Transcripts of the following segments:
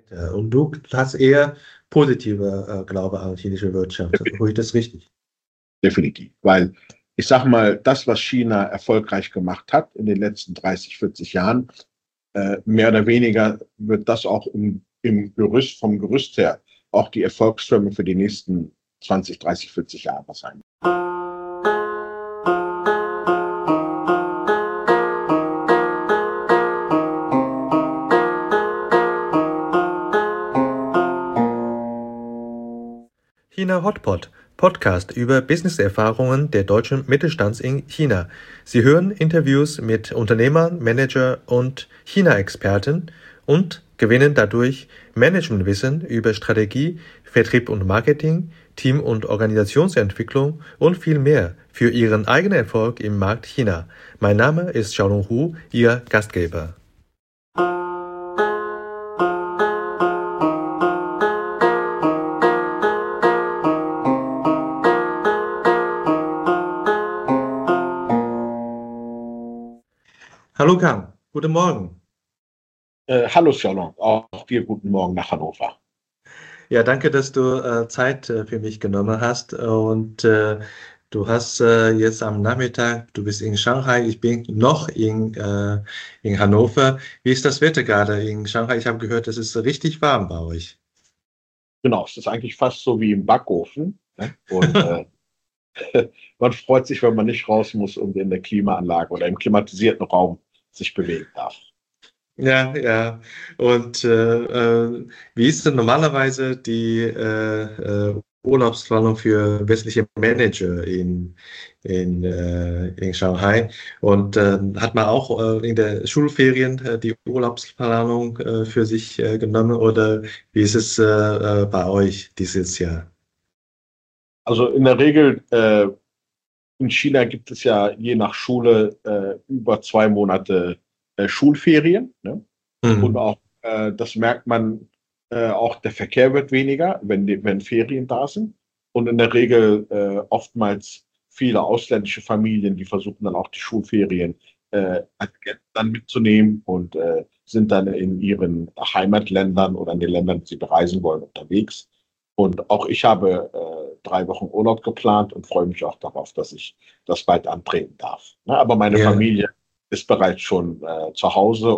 Und du hast eher positive Glaube an chinesische Wirtschaft. Ruhig das richtig. Definitiv. Weil ich sage mal, das, was China erfolgreich gemacht hat in den letzten 30, 40 Jahren, mehr oder weniger wird das auch im Gerüst, vom Gerüst her, auch die Erfolgsfirma für die nächsten 20, 30, 40 Jahre sein. China Hotpot, Podcast über Businesserfahrungen der deutschen Mittelstands in China. Sie hören Interviews mit Unternehmern, Manager und China-Experten und gewinnen dadurch Managementwissen über Strategie, Vertrieb und Marketing, Team- und Organisationsentwicklung und viel mehr für ihren eigenen Erfolg im Markt China. Mein Name ist Xiaolong Hu, Ihr Gastgeber. Hallo Kang, guten Morgen. Hallo Xiaolong, auch dir guten Morgen nach Hannover. Ja, danke, dass du Zeit für mich genommen hast. Und du hast jetzt am Nachmittag, du bist in Shanghai, ich bin noch in Hannover. Wie ist das Wetter gerade in Shanghai? Ich habe gehört, es ist richtig warm bei euch. Genau, es ist eigentlich fast so wie im Backofen. Ne? Und man freut sich, wenn man nicht raus muss und in der Klimaanlage oder im klimatisierten Raum sich bewegen darf. Ja, ja. Und wie ist denn normalerweise die Urlaubsplanung für westliche Manager in Shanghai? Und hat man auch in der Schulferien die Urlaubsplanung für sich genommen oder wie ist es bei euch dieses Jahr? Also in der Regel in China gibt es ja je nach Schule über 2 Monate Schulferien. Ne? Und Mhm. auch, das merkt man, auch der Verkehr wird weniger, wenn Ferien da sind. Und in der Regel oftmals viele ausländische Familien, die versuchen dann auch die Schulferien dann mitzunehmen und sind dann in ihren Heimatländern oder in den Ländern, die sie bereisen wollen, unterwegs. Und auch ich habe 3 Wochen Urlaub geplant und freue mich auch darauf, dass ich das bald antreten darf. Ne? Aber meine Ja. Familie ist bereits schon zu Hause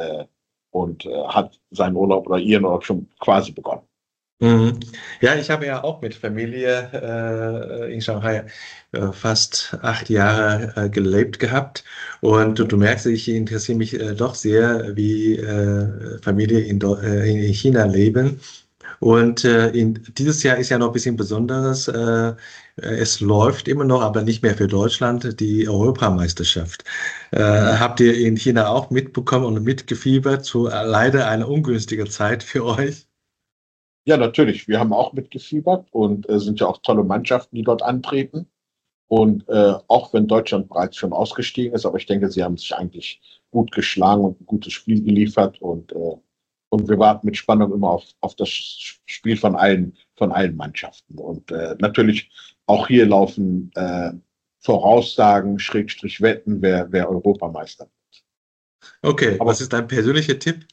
und hat seinen Urlaub oder ihren Urlaub schon quasi begonnen. Mhm. Ja, ich habe ja auch mit Familie in Shanghai fast 8 Jahre gelebt gehabt und du merkst, ich interessiere mich doch sehr, wie Familie in China leben. Und dieses Jahr ist ja noch ein bisschen Besonderes. Es läuft immer noch, aber nicht mehr für Deutschland, die Europameisterschaft. Habt ihr in China auch mitbekommen und mitgefiebert zu leider einer ungünstigen Zeit für euch? Ja, natürlich. Wir haben auch mitgefiebert und sind ja auch tolle Mannschaften, die dort antreten. Und auch wenn Deutschland bereits schon ausgestiegen ist, aber ich denke, sie haben sich eigentlich gut geschlagen und ein gutes Spiel geliefert. Und wir warten mit Spannung immer auf das Spiel von allen Mannschaften. Und natürlich auch hier laufen Voraussagen, Schrägstrich Wetten, wer Europameister wird. Okay, Aber was ist dein persönlicher Tipp?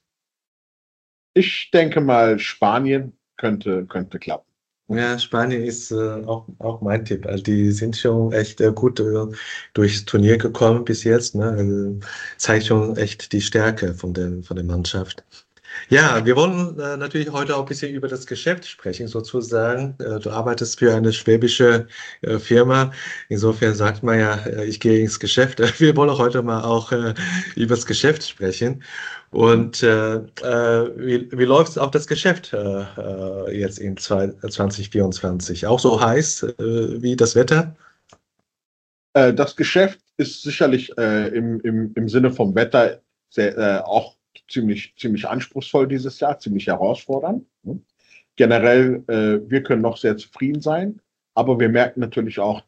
ich denke mal, Spanien könnte klappen. Ja, Spanien ist auch mein Tipp. Also die sind schon echt gut durchs Turnier gekommen bis jetzt. Ne? Also zeigt schon echt die Stärke von der Mannschaft. Ja, wir wollen natürlich heute auch ein bisschen über das Geschäft sprechen, sozusagen. Du arbeitest für eine schwäbische Firma. Insofern sagt man ja, ich gehe ins Geschäft. Wir wollen heute mal auch über das Geschäft sprechen. Und wie läuft auch das Geschäft jetzt in 2024? Auch so heiß wie das Wetter? Das Geschäft ist sicherlich im Sinne vom Wetter auch ziemlich anspruchsvoll dieses Jahr, ziemlich herausfordernd. Ne? Generell, wir können noch sehr zufrieden sein, aber wir merken natürlich auch,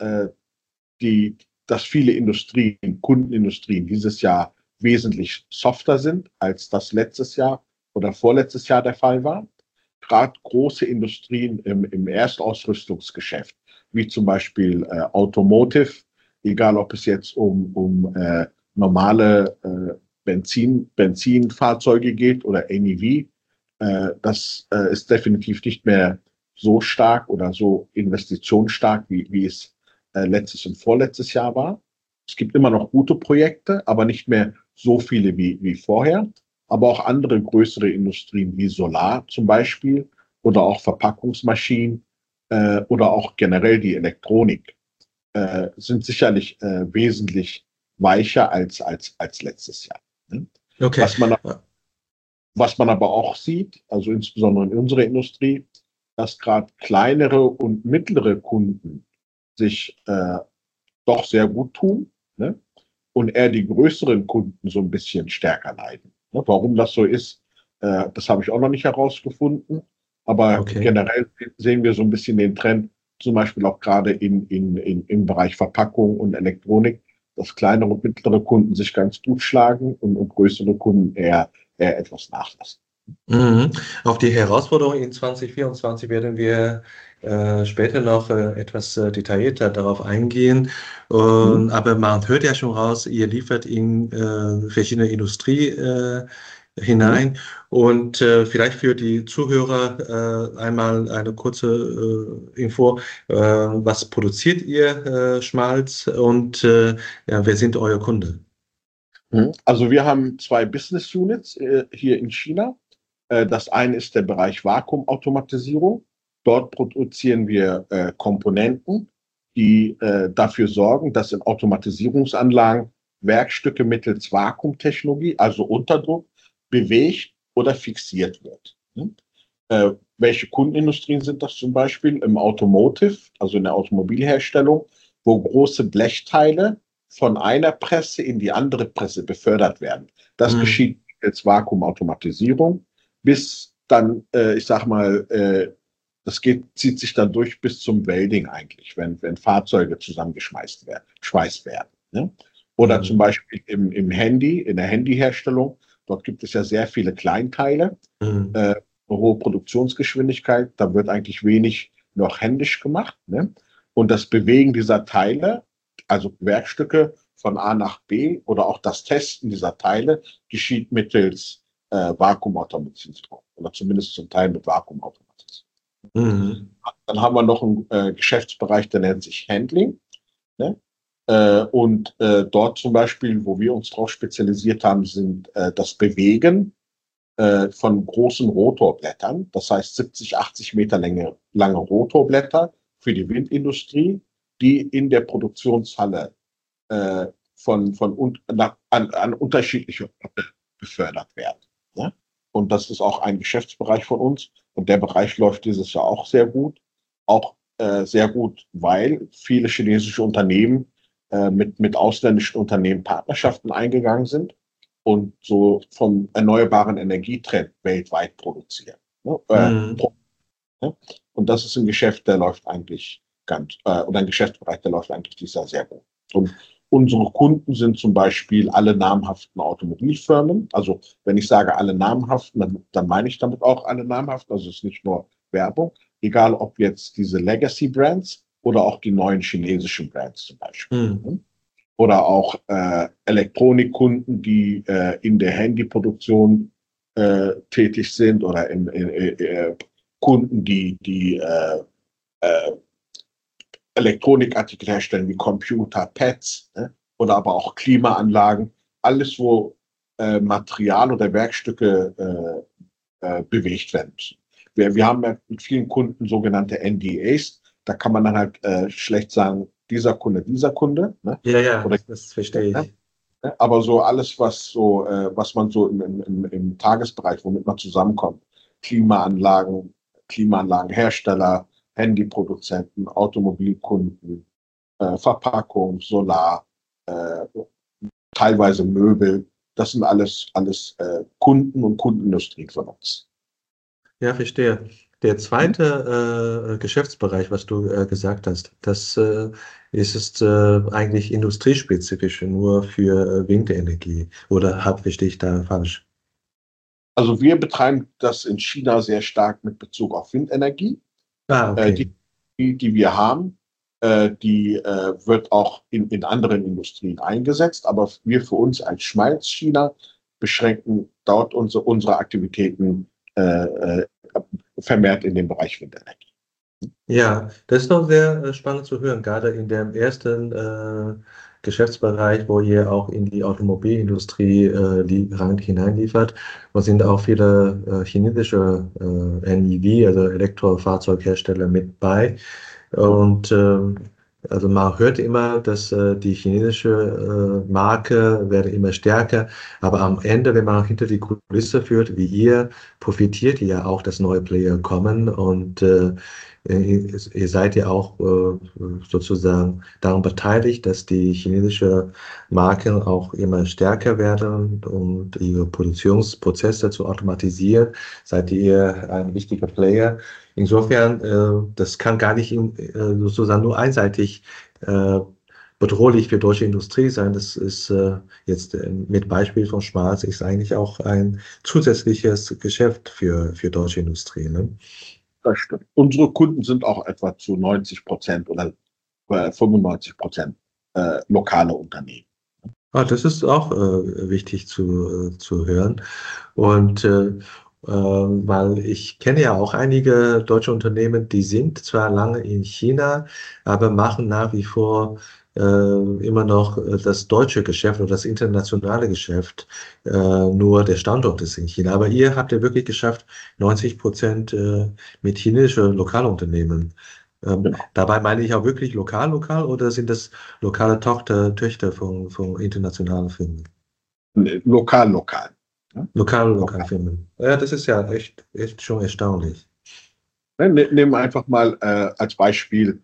die, dass viele Industrien, Kundenindustrien dieses Jahr wesentlich softer sind, als das letztes Jahr oder vorletztes Jahr der Fall war. Gerade große Industrien im Erstausrüstungsgeschäft, wie zum Beispiel Automotive, egal ob es jetzt um normale Benzinfahrzeuge geht oder NEV, Das ist definitiv nicht mehr so stark oder so investitionsstark, wie es letztes und vorletztes Jahr war. Es gibt immer noch gute Projekte, aber nicht mehr so viele wie vorher. Aber auch andere größere Industrien wie Solar zum Beispiel oder auch Verpackungsmaschinen oder auch generell die Elektronik sind sicherlich wesentlich weicher als letztes Jahr. Ne? Okay. Was man, was man aber auch sieht, also insbesondere in unserer Industrie, dass gerade kleinere und mittlere Kunden sich doch sehr gut tun, ne? Und eher die größeren Kunden so ein bisschen stärker leiden. Ne? Warum das so ist, das habe ich auch noch nicht herausgefunden. Aber Okay. generell sehen wir so ein bisschen den Trend, zum Beispiel auch gerade im Bereich Verpackung und Elektronik, dass kleinere und mittlere Kunden sich ganz gut schlagen und größere Kunden eher etwas nachlassen. Mhm. Auf die Herausforderung in 2024 werden wir später noch etwas detaillierter darauf eingehen. Mhm. Aber man hört ja schon raus, ihr liefert in verschiedene Industrie Mhm. hinein. Und vielleicht für die Zuhörer einmal eine kurze Info. Was produziert ihr Schmalz und ja, wer sind eure Kunden? Mhm. Also wir haben zwei Business Units hier in China. Das eine ist der Bereich Vakuumautomatisierung. Dort produzieren wir Komponenten, die dafür sorgen, dass in Automatisierungsanlagen Werkstücke mittels Vakuumtechnologie, also Unterdruck, bewegt oder fixiert wird. Hm? Welche Kundenindustrien sind das zum Beispiel? Im Automotive, also in der Automobilherstellung, wo große Blechteile von einer Presse in die andere Presse befördert werden. Das Mhm. geschieht als Vakuumautomatisierung, bis dann, ich sag mal, zieht sich dann durch bis zum Welding eigentlich, wenn Fahrzeuge schweißt werden. Ne? Oder zum Mhm. Beispiel in der Handyherstellung, dort gibt es ja sehr viele Kleinteile, Mhm. äh, hohe Produktionsgeschwindigkeit, da wird eigentlich wenig noch händisch gemacht. Ne? Und das Bewegen dieser Teile, also Werkstücke von A nach B oder auch das Testen dieser Teile, geschieht mittels Vakuumautomatisierung oder zumindest zum Teil mit Vakuumautomatisierung. Mhm. Dann haben wir noch einen Geschäftsbereich, der nennt sich Handling. Ne? Dort zum Beispiel, wo wir uns darauf spezialisiert haben, sind das Bewegen von großen Rotorblättern, das heißt 70, 80 Meter lange Rotorblätter für die Windindustrie, die in der Produktionshalle äh, an unterschiedliche Orte befördert werden. Ne? Und das ist auch ein Geschäftsbereich von uns. Und der Bereich läuft dieses Jahr auch sehr gut. Auch sehr gut, weil viele chinesische Unternehmen mit ausländischen Unternehmen Partnerschaften eingegangen sind und so vom erneuerbaren Energietrend weltweit produzieren. Ne? Mhm. Ne? Und das ist ein Geschäft, der läuft eigentlich oder ein Geschäftsbereich, der läuft eigentlich dieses Jahr sehr gut. Und unsere Kunden sind zum Beispiel alle namhaften Automobilfirmen. Also wenn ich sage alle namhaften, dann meine ich damit auch alle namhaften. Also es ist nicht nur Werbung. Egal ob jetzt diese Legacy Brands oder auch die neuen chinesischen Brands zum Beispiel. Mhm. Ne? Oder auch Elektronikkunden, die in der Handyproduktion tätig sind oder Kunden, die äh, Elektronikartikel herstellen wie Computer, Pads, ne? Oder aber auch Klimaanlagen. Alles, wo Material oder Werkstücke bewegt werden müssen. Wir haben ja mit vielen Kunden sogenannte NDAs. Da kann man dann halt schlecht sagen, dieser Kunde. Ne? Ja, ja, Oder das verstehe ne? ich. Aber so alles, was man so im Tagesbereich, womit man zusammenkommt, Klimaanlagen, Klimaanlagenhersteller, Handyproduzenten, Automobilkunden, Verpackung, Solar, äh, teilweise Möbel, das sind alles Kunden und Kundenindustrien von uns. Ja, verstehe. Der Hm? zweite Geschäftsbereich, was du gesagt hast, das ist eigentlich industriespezifisch, nur für Windenergie. Oder verstehe ich da falsch? Also wir betreiben das in China sehr stark mit Bezug auf Windenergie. Ah, okay. Die wir haben, die wird auch in anderen Industrien eingesetzt, aber wir für uns als Schmalz China beschränken dort unsere Aktivitäten äh, vermehrt in dem Bereich Windenergie. Ja, das ist doch sehr spannend zu hören, gerade in dem ersten Geschäftsbereich, wo ihr auch in die Automobilindustrie hineinliefert. Und sind auch viele chinesische NEV, also Elektrofahrzeughersteller, mit bei. Und also man hört immer, dass die chinesische Marke werde immer stärker, aber am Ende, wenn man hinter die Kulisse führt, wie ihr, profitiert ihr ja auch, dass neue Player kommen und ihr seid ja auch sozusagen daran beteiligt, dass die chinesische Marken auch immer stärker werden und ihre Produktionsprozesse zu automatisieren. Seid ihr ein wichtiger Player? Insofern, das kann gar nicht sozusagen nur einseitig äh, bedrohlich für deutsche Industrie sein. Das ist jetzt mit Beispiel von Schmalz ist eigentlich auch ein zusätzliches Geschäft für deutsche Industrie. Ne? Das stimmt. Unsere Kunden sind auch etwa zu 90% oder 95% lokale Unternehmen. Ah, das ist auch wichtig zu hören. Und weil ich kenne ja auch einige deutsche Unternehmen, die sind zwar lange in China, aber machen nach wie vor immer noch das deutsche Geschäft oder das internationale Geschäft. Nur der Standort ist in China. Aber ihr habt ja wirklich geschafft, 90% mit chinesischen Lokalunternehmen. Genau. Dabei meine ich auch wirklich lokal oder sind das lokale Töchter von internationalen Firmen? Lokal. Ne? Lokale Lokal. Firmen. Ja, das ist ja echt schon erstaunlich. Nehmen wir einfach mal als Beispiel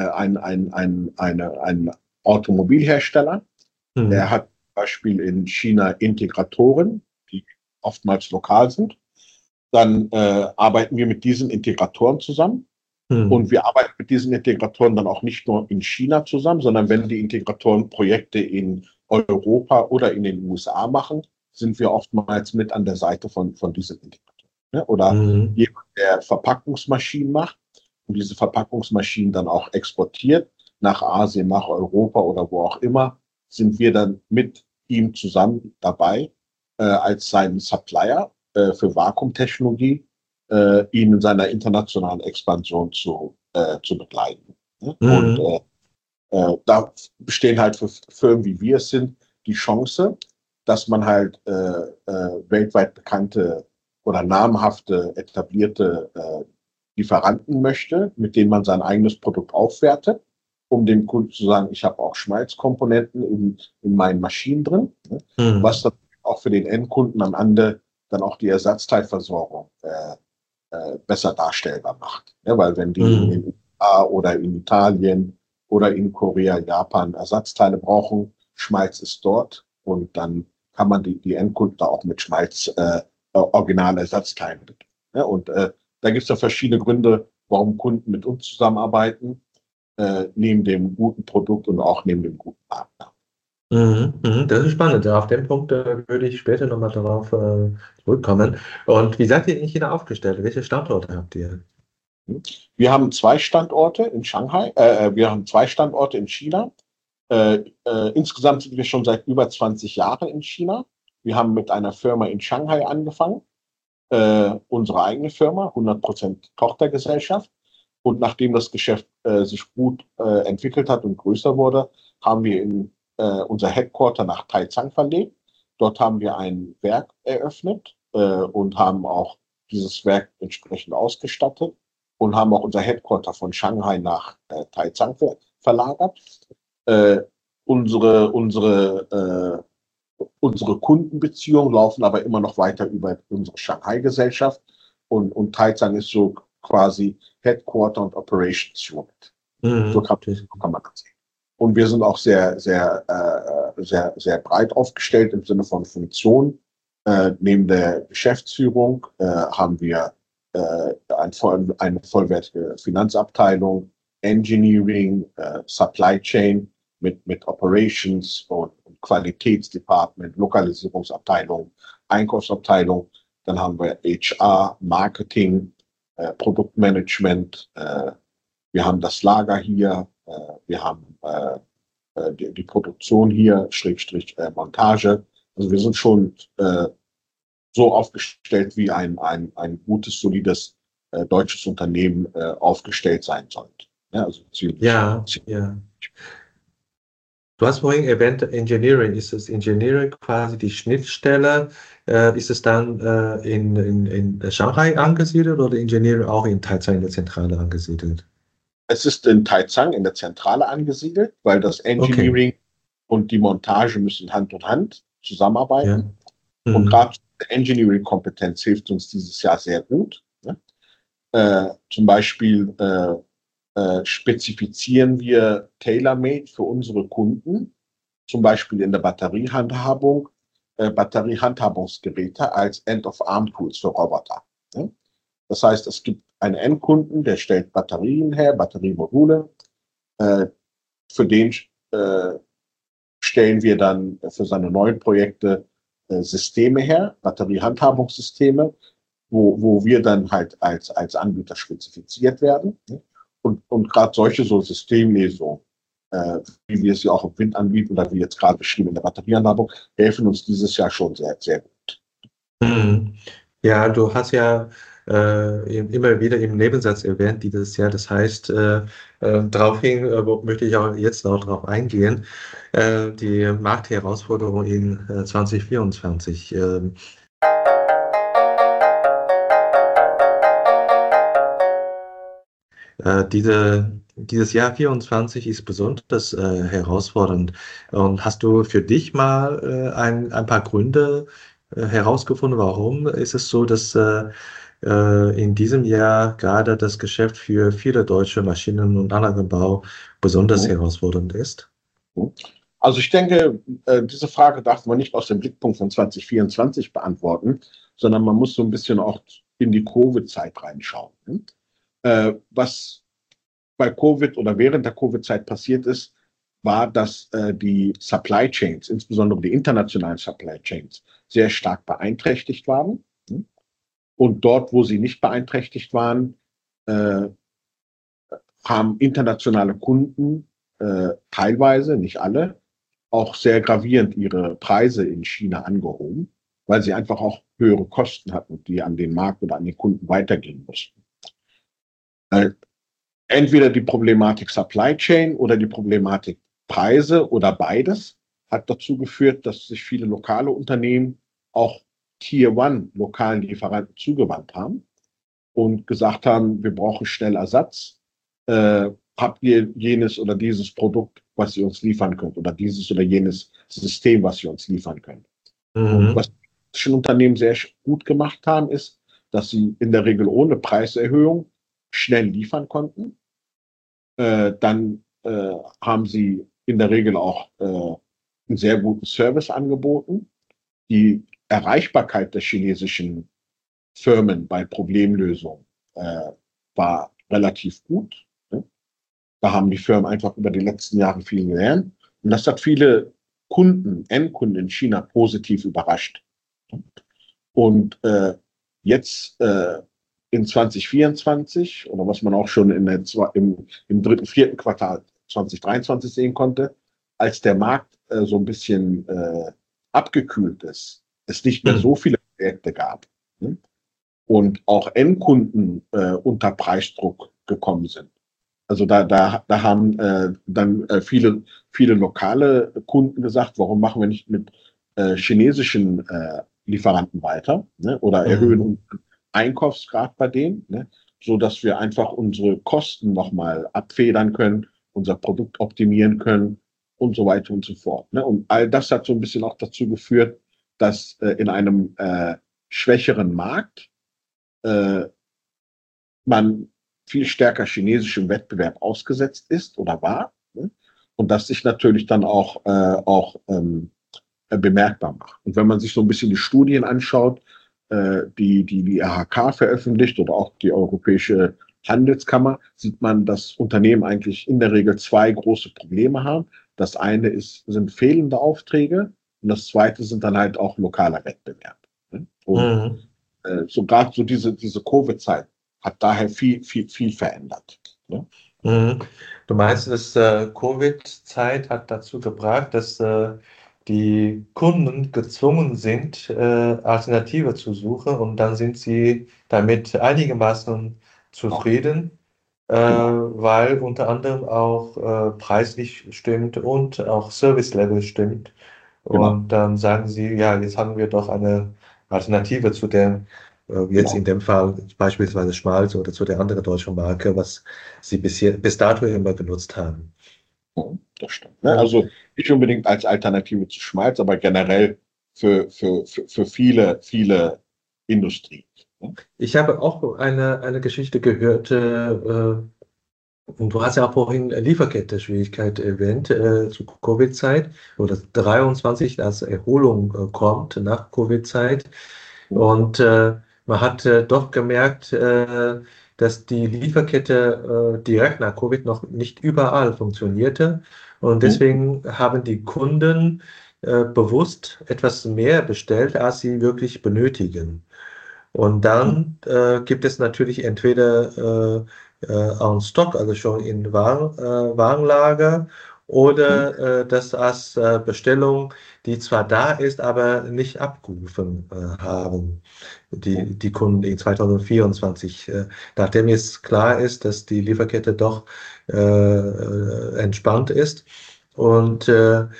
einen Automobilhersteller. Der Mhm. hat zum Beispiel in China Integratoren, die oftmals lokal sind. Dann arbeiten wir mit diesen Integratoren zusammen. Und Mhm. wir arbeiten mit diesen Integratoren dann auch nicht nur in China zusammen, sondern wenn die Integratoren Projekte in Europa oder in den USA machen, sind wir oftmals mit an der Seite von diesen Integratoren. Ne? Oder Mhm. jemand, der Verpackungsmaschinen macht und diese Verpackungsmaschinen dann auch exportiert nach Asien, nach Europa oder wo auch immer, sind wir dann mit ihm zusammen dabei als sein Supplier für Vakuumtechnologie, ihn in seiner internationalen Expansion zu begleiten. Ne? Und Mhm. da bestehen halt für Firmen wie wir es sind die Chance, dass man halt weltweit bekannte oder namhafte, etablierte Lieferanten möchte, mit denen man sein eigenes Produkt aufwertet, um dem Kunden zu sagen, ich habe auch Schmalzkomponenten in meinen Maschinen drin, ne? Was Mhm. dann auch für den Endkunden am Ende dann auch die Ersatzteilversorgung besser darstellbar macht. Ja, weil wenn die in den Mhm. USA oder in Italien oder in Korea, Japan Ersatzteile brauchen, Schmalz ist dort und dann kann man die Endkunden da auch mit Schmalz Originalersatzteilen bedienen. Ja, und da gibt es ja verschiedene Gründe, warum Kunden mit uns zusammenarbeiten, neben dem guten Produkt und auch neben dem guten Partner. Mhm. Mhm. Das ist spannend. Ja, auf den Punkt würde ich später nochmal darauf zurückkommen. Und wie seid ihr in China aufgestellt? Welche Standorte habt ihr? Wir haben zwei Standorte in Shanghai, wir haben zwei Standorte in China. Insgesamt sind wir schon seit über 20 Jahren in China. Wir haben mit einer Firma in Shanghai angefangen, unsere eigene Firma, 100% Tochtergesellschaft. Und nachdem das Geschäft sich gut entwickelt hat und größer wurde, haben wir unser Headquarter nach Taizang verlegt. Dort haben wir ein Werk eröffnet und haben auch dieses Werk entsprechend ausgestattet und haben auch unser Headquarter von Shanghai nach Taizang verlagert. Äh, unsere Kundenbeziehungen laufen aber immer noch weiter über unsere Shanghai-Gesellschaft und Taizang ist so quasi Headquarter und Operations Unit. So Mhm. kann man das sehen. Und wir sind auch sehr breit aufgestellt im Sinne von Funktion. Neben der Geschäftsführung haben wir eine vollwertige Finanzabteilung, Engineering, Supply Chain mit Operations und Qualitätsdepartment, Lokalisierungsabteilung, Einkaufsabteilung. Dann haben wir HR, Marketing, Produktmanagement. Wir haben das Lager hier. Wir haben die Produktion hier, Schrägstrich Montage. Also wir sind schon so aufgestellt, wie ein gutes, solides deutsches Unternehmen aufgestellt sein sollte. Ja, also Ja, ja. Du hast vorhin erwähnt, Engineering. Ist das Engineering quasi die Schnittstelle? Ist es dann in Shanghai angesiedelt oder Engineering auch in Taizang in der Zentrale angesiedelt? es ist in Taizang in der Zentrale angesiedelt, weil das Okay, Engineering und die Montage müssen Hand in Hand ja. zusammenarbeiten. Und Mhm. gerade die Engineering-Kompetenz hilft uns dieses Jahr sehr gut. Ne? Zum Beispiel spezifizieren wir tailor-made für unsere Kunden, zum Beispiel in der Batteriehandhabung, Batteriehandhabungsgeräte als End-of-Arm-Tools für Roboter. Ne? Das heißt, es gibt einen Endkunden, der stellt Batterien her, Batteriemodule. Äh, für den stellen wir dann für seine neuen Projekte Systeme her, Batteriehandhabungssysteme, wo wir dann halt als Anbieter spezifiziert werden. Und gerade solche so Systemlesungen, wie wir es ja auch im Wind anbieten oder wie jetzt gerade beschrieben in der Batteriehandhabung, helfen uns dieses Jahr schon sehr, sehr gut. Mhm. Ja, du hast ja immer wieder im Nebensatz erwähnt, dieses Jahr. Das heißt, daraufhin möchte ich auch jetzt noch darauf eingehen, die Marktherausforderung in 2024. Dieses Jahr 24 ist besonders herausfordernd. Und hast du für dich mal ein paar Gründe herausgefunden, warum ist es so, dass in diesem Jahr gerade das Geschäft für viele deutsche Maschinen- und Anlagenbau besonders herausfordernd ist? Also ich denke, diese Frage darf man nicht aus dem Blickpunkt von 2024 beantworten, sondern man muss so ein bisschen auch in die Covid-Zeit reinschauen. Was bei Covid oder während der Covid-Zeit passiert ist, war, dass die Supply Chains, insbesondere die internationalen Supply Chains, sehr stark beeinträchtigt waren. Und dort, wo sie nicht beeinträchtigt waren, äh, haben internationale Kunden teilweise, nicht alle, auch sehr gravierend ihre Preise in China angehoben, weil sie einfach auch höhere Kosten hatten, die an den Markt oder an den Kunden weitergehen mussten. Äh, Entweder die Problematik Supply Chain oder die Problematik Preise oder beides hat dazu geführt, dass sich viele lokale Unternehmen auch Tier One lokalen Lieferanten zugewandt haben und gesagt haben, wir brauchen schnell Ersatz. Habt ihr jenes oder dieses Produkt, was ihr uns liefern könnt oder dieses oder jenes System, was ihr uns liefern könnt? Und Mhm. was schon Unternehmen sehr gut gemacht haben, ist, dass sie in der Regel ohne Preiserhöhung schnell liefern konnten. Dann haben sie in der Regel auch einen sehr guten Service angeboten. Die Erreichbarkeit der chinesischen Firmen bei Problemlösungen äh, war relativ gut. Ne? Da haben die Firmen einfach über die letzten Jahre viel gelernt. Und das hat viele Kunden, Endkunden in China positiv überrascht. Und jetzt in 2024 oder was man auch schon im dritten, vierten Quartal 2023 sehen konnte, als der Markt so ein bisschen abgekühlt ist, es nicht mehr so Mhm. viele Projekte gab, ne? Und auch Endkunden unter Preisdruck gekommen sind. Also da haben dann viele lokale Kunden gesagt, warum machen wir nicht mit chinesischen Lieferanten weiter, ne? Oder erhöhen Mhm. unseren Einkaufsgrad bei denen, ne? So dass wir einfach unsere Kosten nochmal abfedern können, unser Produkt optimieren können und so weiter und so fort. Ne? Und all das hat so ein bisschen auch dazu geführt, dass in einem schwächeren Markt äh, man viel stärker chinesischem Wettbewerb ausgesetzt ist oder war. Ne? Und das sich natürlich dann auch bemerkbar macht. Und wenn man sich so ein bisschen die Studien anschaut, die IHK veröffentlicht oder auch die Europäische Handelskammer, sieht man, dass Unternehmen eigentlich in der Regel zwei große Probleme haben. Das eine sind fehlende Aufträge und das zweite sind dann halt auch lokaler Wettbewerb. Ne? Und Mhm. so gerade so diese Covid-Zeit hat daher viel verändert. Ne? Mhm. Du meinst, dass Covid-Zeit hat dazu gebracht, dass die Kunden gezwungen sind, Alternative zu suchen und dann sind sie damit einigermaßen Genau, zufrieden, genau, weil unter anderem auch preislich stimmt und auch Service Level stimmt. genau, Und dann sagen sie, ja, jetzt haben wir doch eine Alternative zu der, jetzt in genau. dem Fall beispielsweise Schmalz oder zu der anderen deutschen Marke, was sie bis dato immer genutzt haben. Ja, das stimmt. Ne? Ja. Also nicht unbedingt als Alternative zu Schmalz, aber generell für viele, viele Industrien. Ne? Ich habe auch eine Geschichte gehört, und du hast ja auch vorhin Lieferkette-Schwierigkeit erwähnt, zu Covid-Zeit oder 23, als Erholung kommt nach Covid-Zeit. Und man hat doch gemerkt, dass die Lieferkette direkt nach Covid noch nicht überall funktionierte. Und Mhm. deswegen haben die Kunden bewusst etwas mehr bestellt, als sie wirklich benötigen. Und dann gibt es natürlich entweder en Stock, also schon in Warenlager, Mhm. oder das als Bestellung, die zwar da ist, aber nicht abgerufen haben, Mhm. die Kunden in 2024. Nachdem jetzt klar ist, dass die Lieferkette doch entspannt ist. Und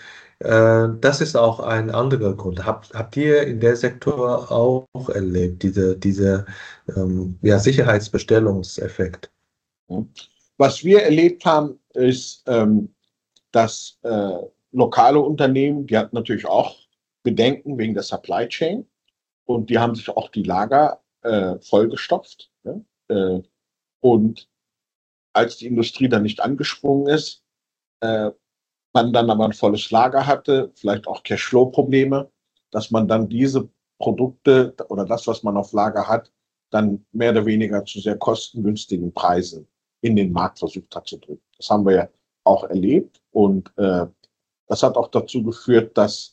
das ist auch ein anderer Grund. Habt ihr in der Sektor auch erlebt, diese ja, Sicherheitsbestellungseffekt? Mhm. Was wir erlebt haben, ist, dass lokale Unternehmen, die hatten natürlich auch Bedenken wegen der Supply Chain und die haben sich auch die Lager vollgestopft. Ne? Und als die Industrie dann nicht angesprungen ist, äh, man dann aber ein volles Lager hatte, vielleicht auch Cashflow-Probleme, dass man dann diese Produkte oder das, was man auf Lager hat, dann mehr oder weniger zu sehr kostengünstigen Preisen in den Markt versucht hat zu drücken. Das haben wir ja auch erlebt und das hat auch dazu geführt, dass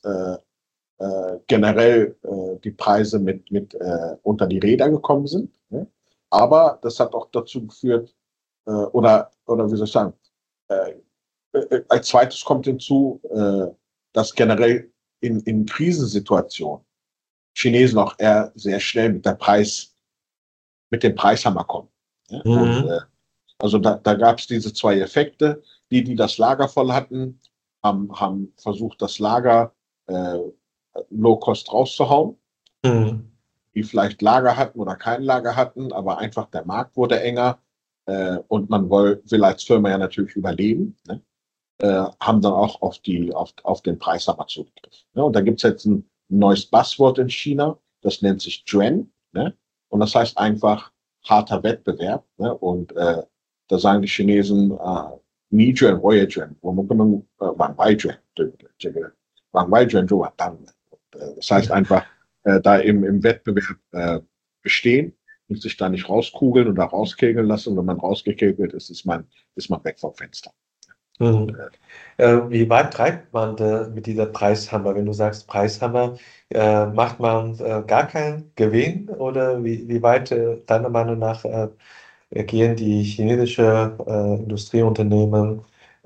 generell die Preise mit unter die Räder gekommen sind. Ne? Aber das hat auch dazu geführt, oder wie soll ich sagen, äh, als zweites kommt hinzu, dass generell in Krisensituationen Chinesen auch eher sehr schnell mit dem Preishammer kommen. Ja? Und Mhm. also da gab es diese zwei Effekte. Die das Lager voll hatten, haben versucht, das Lager äh, low cost rauszuhauen, Mhm. die vielleicht Lager hatten oder kein Lager hatten, aber einfach der Markt wurde enger und man will als Firma ja natürlich überleben. Ne? Haben dann auch auf den Preishammer zugegriffen. Ne? Und da gibt es jetzt ein neues Buzzword in China, das nennt sich Juan. Ne? Und das heißt einfach harter Wettbewerb. Ne? Und da sagen die Chinesen, Ni Juan, Woye Juan, Wang Wei Juan, Wang Wei Juan, Zhuo Dang. Das heißt einfach, da im Wettbewerb bestehen und sich da nicht rauskugeln oder rauskegeln lassen. Und wenn man rausgekegelt ist, ist man weg vom Fenster. Und, Mhm. Wie weit treibt man da mit dieser Preishammer? Wenn du sagst Preishammer, macht man gar keinen Gewinn oder wie weit deiner Meinung nach gehen die chinesische Industrieunternehmen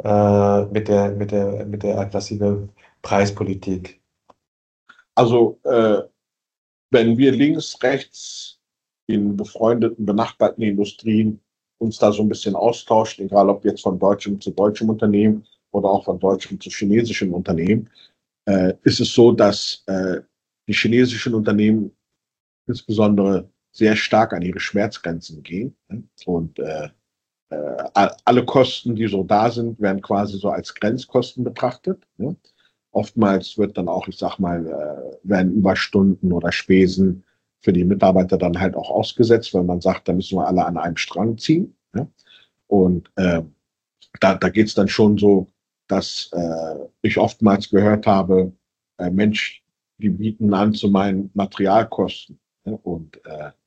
mit der aggressiven Preispolitik? also wenn wir links, rechts in befreundeten, benachbarten Industrien uns da so ein bisschen austauschen, egal ob jetzt von deutschem zu deutschem Unternehmen oder auch von deutschem zu chinesischem Unternehmen, ist es so, dass die chinesischen Unternehmen insbesondere sehr stark an ihre Schmerzgrenzen gehen. Ne? Und alle Kosten, die so da sind, werden quasi so als Grenzkosten betrachtet. Ne? Oftmals wird dann auch, ich sag mal, werden Überstunden oder Spesen für die Mitarbeiter dann halt auch ausgesetzt, weil man sagt, da müssen wir alle an einem Strang ziehen. Ne? Und da geht es dann schon so, dass ich oftmals gehört habe, Mensch, die bieten an zu meinen Materialkosten. Ne? Und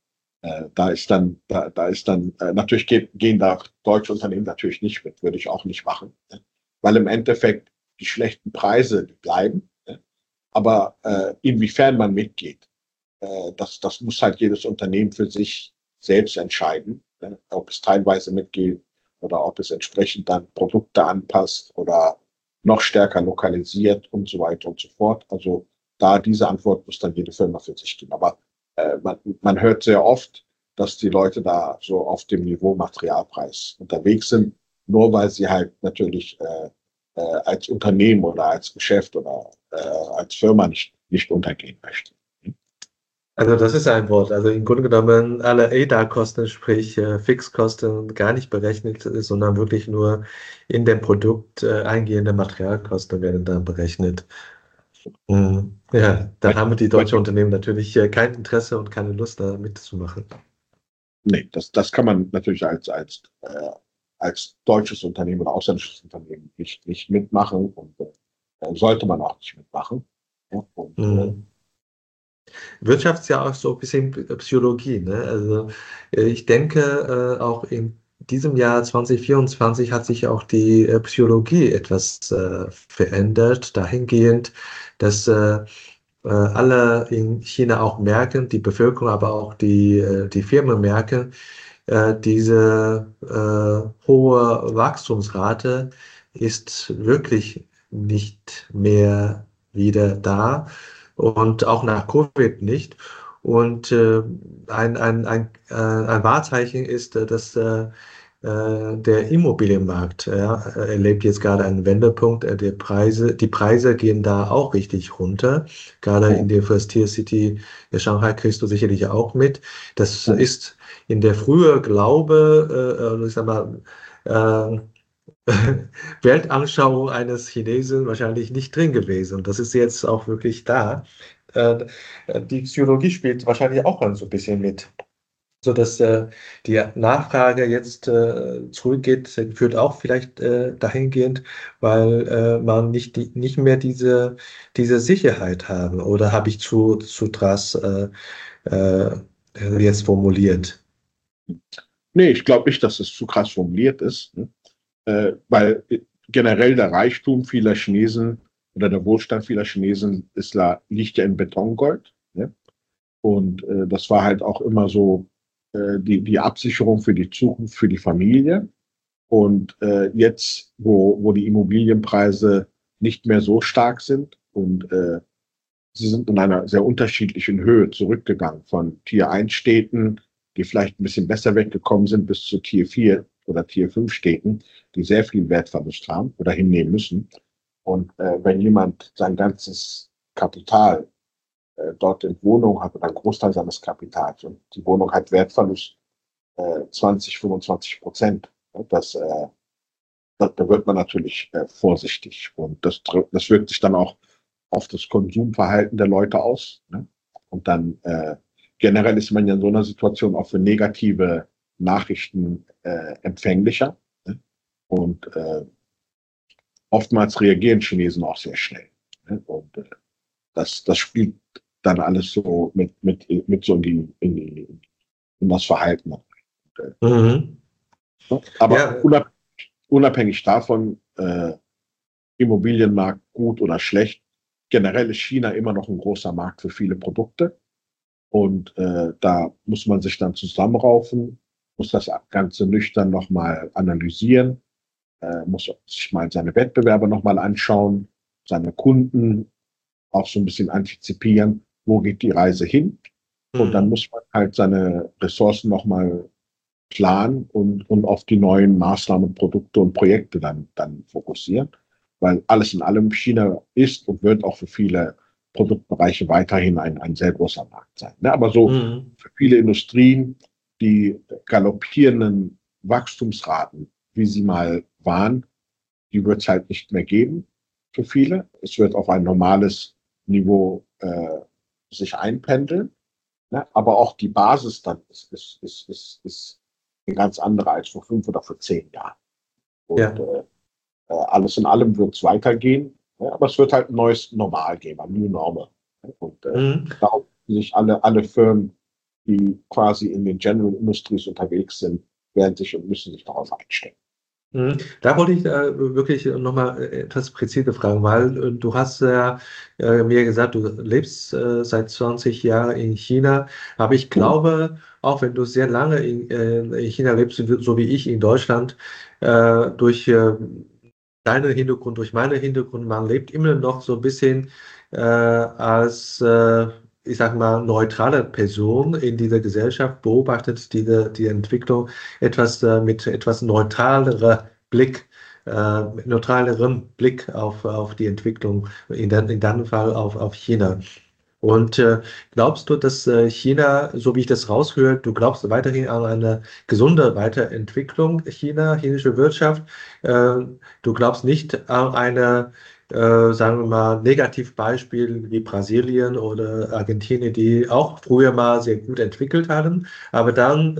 da ist dann, natürlich gehen da deutsche Unternehmen natürlich nicht mit, würde ich auch nicht machen, ne? Weil im Endeffekt die schlechten Preise die bleiben, ne? Aber inwiefern man mitgeht, das muss halt jedes Unternehmen für sich selbst entscheiden, ne? Ob es teilweise mitgeht oder ob es entsprechend dann Produkte anpasst oder noch stärker lokalisiert und so weiter und so fort. Also da diese Antwort muss dann jede Firma für sich geben. Aber man hört sehr oft, dass die Leute da so auf dem Niveau Materialpreis unterwegs sind, nur weil sie halt natürlich als Unternehmen oder als Geschäft oder als Firma nicht untergehen möchten. Also das ist ein Wort. Also im Grunde genommen alle ADA-Kosten, sprich Fixkosten, gar nicht berechnet, sondern wirklich nur in dem Produkt eingehende Materialkosten werden dann berechnet. Ja, da haben die deutschen Unternehmen natürlich kein Interesse und keine Lust, da mitzumachen. Nee, das kann man natürlich als deutsches Unternehmen oder ausländisches Unternehmen nicht mitmachen und sollte man auch nicht mitmachen. Ja, und, Mhm. Wirtschaft ist ja auch so ein bisschen Psychologie, ne? Also ich denke, auch in diesem Jahr 2024 hat sich auch die Psychologie etwas verändert, dahingehend, dass alle in China auch merken, die Bevölkerung, aber auch die Firmen merken, diese hohe Wachstumsrate ist wirklich nicht mehr wieder da und auch nach Covid nicht. Und ein Wahrzeichen ist, dass der Immobilienmarkt erlebt jetzt gerade einen Wendepunkt. Die Preise gehen da auch richtig runter. Gerade in der First-Tier-City Shanghai kriegst du sicherlich auch mit. Das ist in der früher Glaube, ich sag mal, äh, Weltanschauung eines Chinesen wahrscheinlich nicht drin gewesen. Und das ist jetzt auch wirklich da. Äh, Die Psychologie spielt wahrscheinlich auch so ein bisschen mit. Sodass die Nachfrage jetzt zurückgeht, führt auch vielleicht dahingehend, weil man nicht mehr diese Sicherheit haben. Oder habe ich zu drass äh, jetzt formuliert? nee, ich glaube nicht, dass es zu krass formuliert ist, ne? Weil generell der Reichtum vieler Chinesen oder der Wohlstand vieler Chinesen liegt ja in Betongold. Ne? Und das war halt auch immer so die Absicherung für die Zukunft, für die Familie. Und jetzt, wo die Immobilienpreise nicht mehr so stark sind und sie sind in einer sehr unterschiedlichen Höhe zurückgegangen von Tier 1 Städten, die vielleicht ein bisschen besser weggekommen sind, bis zu Tier 4 oder Tier 5 Städten, die sehr viel Wertverlust haben oder hinnehmen müssen. Und wenn jemand sein ganzes Kapital dort in Wohnung hat oder einen Großteil seines Kapitals und die Wohnung hat Wertverlust 20, 25%, da wird man natürlich vorsichtig. Und das wirkt sich dann auch auf das Konsumverhalten der Leute aus. Ne? Und dann generell ist man ja in so einer Situation auch für negative Nachrichten empfänglicher. Ne? Und oftmals reagieren Chinesen auch sehr schnell. Ne? Und das spielt dann alles so mit so in das Verhalten. Mhm. Aber Ja, unabhängig davon, Immobilienmarkt gut oder schlecht, generell ist China immer noch ein großer Markt für viele Produkte. Und da muss man sich dann zusammenraufen, muss das Ganze nüchtern nochmal analysieren, muss sich mal seine Wettbewerber nochmal anschauen, seine Kunden auch so ein bisschen antizipieren, wo geht die Reise hin. Und dann mhm. muss man halt seine Ressourcen nochmal planen und auf die neuen Maßnahmen, Produkte und Projekte dann fokussieren. Weil alles in allem China ist und wird auch für viele Produktbereiche weiterhin ein sehr großer Markt sein. Ne? Aber so Mhm. für viele Industrien, die galoppierenden Wachstumsraten, wie sie mal waren, die wird es halt nicht mehr geben für viele. Es wird auf ein normales Niveau sich einpendeln. Ne? Aber auch die Basis dann ist eine ganz andere als vor 5 oder vor 10 Jahren. Und Ja. alles in allem wird es weitergehen. Ne? Aber es wird halt ein neues Normal geben, ein New Normal. Ne? Und Mhm. darauf sich alle Firmen, die quasi in den General Industries unterwegs sind, werden sich und müssen sich darauf einstellen. Mhm. Da wollte ich wirklich nochmal etwas präzise fragen, weil du hast ja mir gesagt, du lebst seit 20 Jahren in China, aber ich Mhm. glaube, auch wenn du sehr lange in China lebst, so wie ich in Deutschland, durch deinen Hintergrund, durch meinen Hintergrund, man lebt immer noch so ein bisschen als, ich sag mal, neutrale Person in dieser Gesellschaft, beobachtet die Entwicklung mit etwas neutralerem Blick auf die Entwicklung, in deinem Fall auf China. Und glaubst du, dass China, so wie ich das raushöre, du glaubst weiterhin an eine gesunde Weiterentwicklung chinesische Wirtschaft? Äh, Du glaubst nicht an eine, sagen wir mal, Negativbeispiel wie Brasilien oder Argentinien, die auch früher mal sehr gut entwickelt hatten, aber dann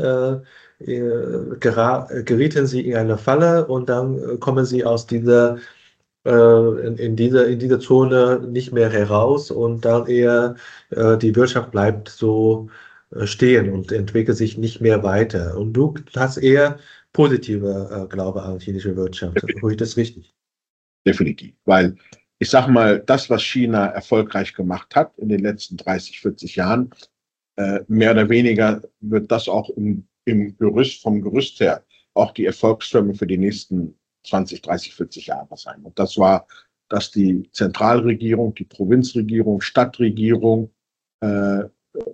gerieten sie in eine Falle und dann kommen sie aus in dieser Zone nicht mehr heraus und dann eher die Wirtschaft bleibt so stehen und entwickelt sich nicht mehr weiter. Und du hast eher positive Glaube an chinesische Wirtschaft. Höre ich das richtig? Definitiv. Weil ich sage mal, das, was China erfolgreich gemacht hat in den letzten 30, 40 Jahren, mehr oder weniger wird das auch im Gerüst, vom Gerüst her, auch die Erfolgsfirma für die nächsten 20, 30, 40 Jahre sein. Und das war, dass die Zentralregierung, die Provinzregierung, Stadtregierung äh,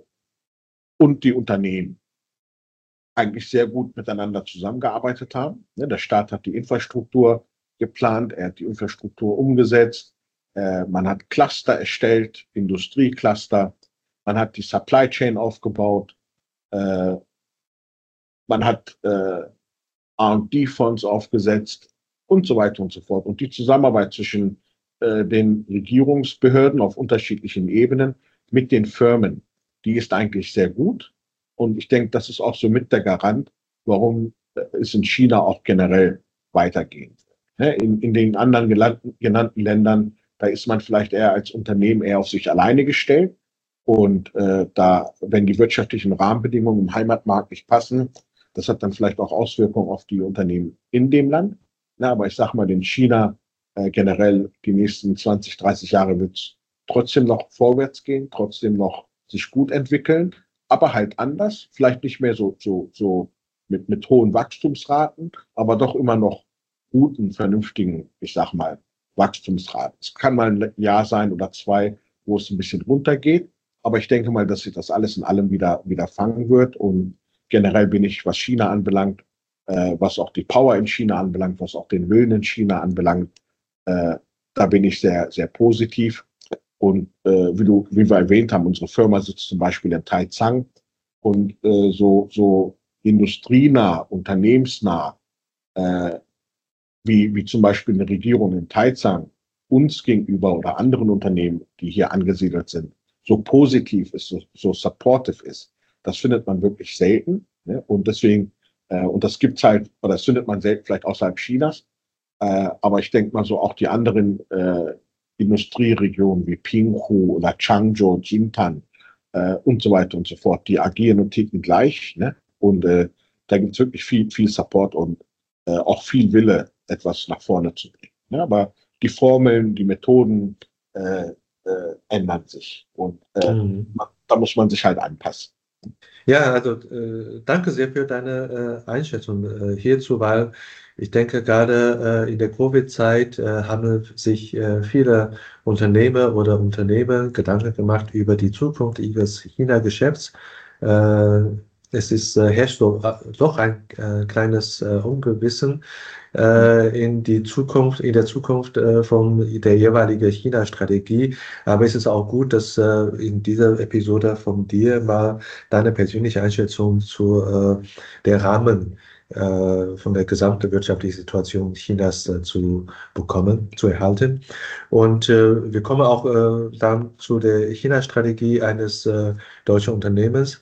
und die Unternehmen eigentlich sehr gut miteinander zusammengearbeitet haben. Der Staat hat die Infrastruktur geplant, er hat die Infrastruktur umgesetzt, man hat Cluster erstellt, Industriecluster, man hat die Supply Chain aufgebaut, äh, man hat R&D-Fonds aufgesetzt und so weiter und so fort. Und die Zusammenarbeit zwischen den Regierungsbehörden auf unterschiedlichen Ebenen mit den Firmen, die ist eigentlich sehr gut. Und ich denke, das ist auch so mit der Garant, warum es in China auch generell weitergehen wird. In den anderen genannten Ländern, da ist man vielleicht eher als Unternehmen eher auf sich alleine gestellt. Und wenn die wirtschaftlichen Rahmenbedingungen im Heimatmarkt nicht passen, das hat dann vielleicht auch Auswirkungen auf die Unternehmen in dem Land. Na, aber ich sage mal, in China generell die nächsten 20, 30 Jahre wird es trotzdem noch vorwärts gehen, trotzdem noch sich gut entwickeln, aber halt anders. Vielleicht nicht mehr so mit hohen Wachstumsraten, aber doch immer noch guten, vernünftigen, ich sag mal, Wachstumsraten. Es kann mal ein Jahr sein oder zwei, wo es ein bisschen runtergeht. Aber ich denke mal, dass sich das alles in allem wieder fangen wird. Und generell bin ich, was China anbelangt, was auch die Power in China anbelangt, was auch den Willen in China anbelangt, äh, da bin ich sehr, sehr positiv. Und wie wir erwähnt haben, unsere Firma sitzt zum Beispiel in Taizang und so industrienah, unternehmensnah, äh, wie zum Beispiel eine Regierung in Taizang uns gegenüber oder anderen Unternehmen, die hier angesiedelt sind, so positiv ist, so supportive ist. Das findet man wirklich selten. Ne? Und deswegen, und das gibt's halt, oder das findet man selten vielleicht außerhalb Chinas. Aber ich denke mal so auch die anderen Industrieregionen wie Pinghu oder Changzhou, Jintan und so weiter und so fort, die agieren und ticken gleich. Ne? Und da gibt es wirklich viel Support und auch viel Wille, etwas nach vorne zu bringen. Ne? Aber die Formeln, die Methoden ändern sich. Und Mhm. da muss man sich halt anpassen. Ja, also danke sehr für deine Einschätzung hierzu, weil ich denke, gerade in der Covid-Zeit haben sich viele Unternehmer oder Unternehmen Gedanken gemacht über die Zukunft ihres China-Geschäfts. Äh, herrscht doch ein kleines Ungewissen in der Zukunft von der jeweiligen China-Strategie. Aber es ist auch gut, dass in dieser Episode von dir mal deine persönliche Einschätzung zu der Rahmen von der gesamten wirtschaftlichen Situation Chinas zu bekommen, zu erhalten. Und wir kommen auch dann zu der China-Strategie eines deutschen Unternehmens.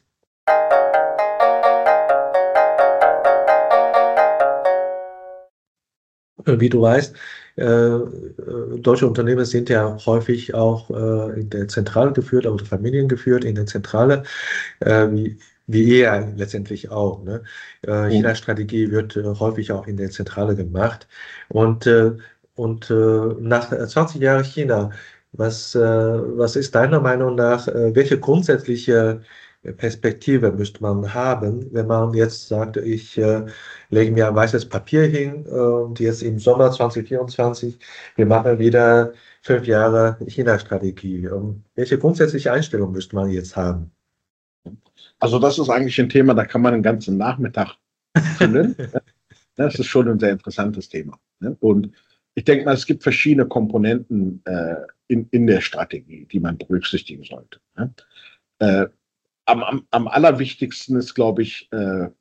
Wie du weißt, deutsche Unternehmen sind ja häufig auch in der Zentrale geführt oder familiengeführt in der Zentrale, wie ihr letztendlich auch. Ne? Mhm. China-Strategie wird häufig auch in der Zentrale gemacht. Und, nach 20 Jahren China, was ist deiner Meinung nach, welche grundsätzliche Perspektive müsste man haben, wenn man jetzt sagt, ich lege mir ein weißes Papier hin und jetzt im Sommer 2024, wir machen wieder 5 Jahre China-Strategie. Welche grundsätzliche Einstellung müsste man jetzt haben? Also das ist eigentlich ein Thema, da kann man einen ganzen Nachmittag füllen. Das ist schon ein sehr interessantes Thema. Und ich denke mal, es gibt verschiedene Komponenten in der Strategie, die man berücksichtigen sollte. Äh, am allerwichtigsten ist, glaube ich,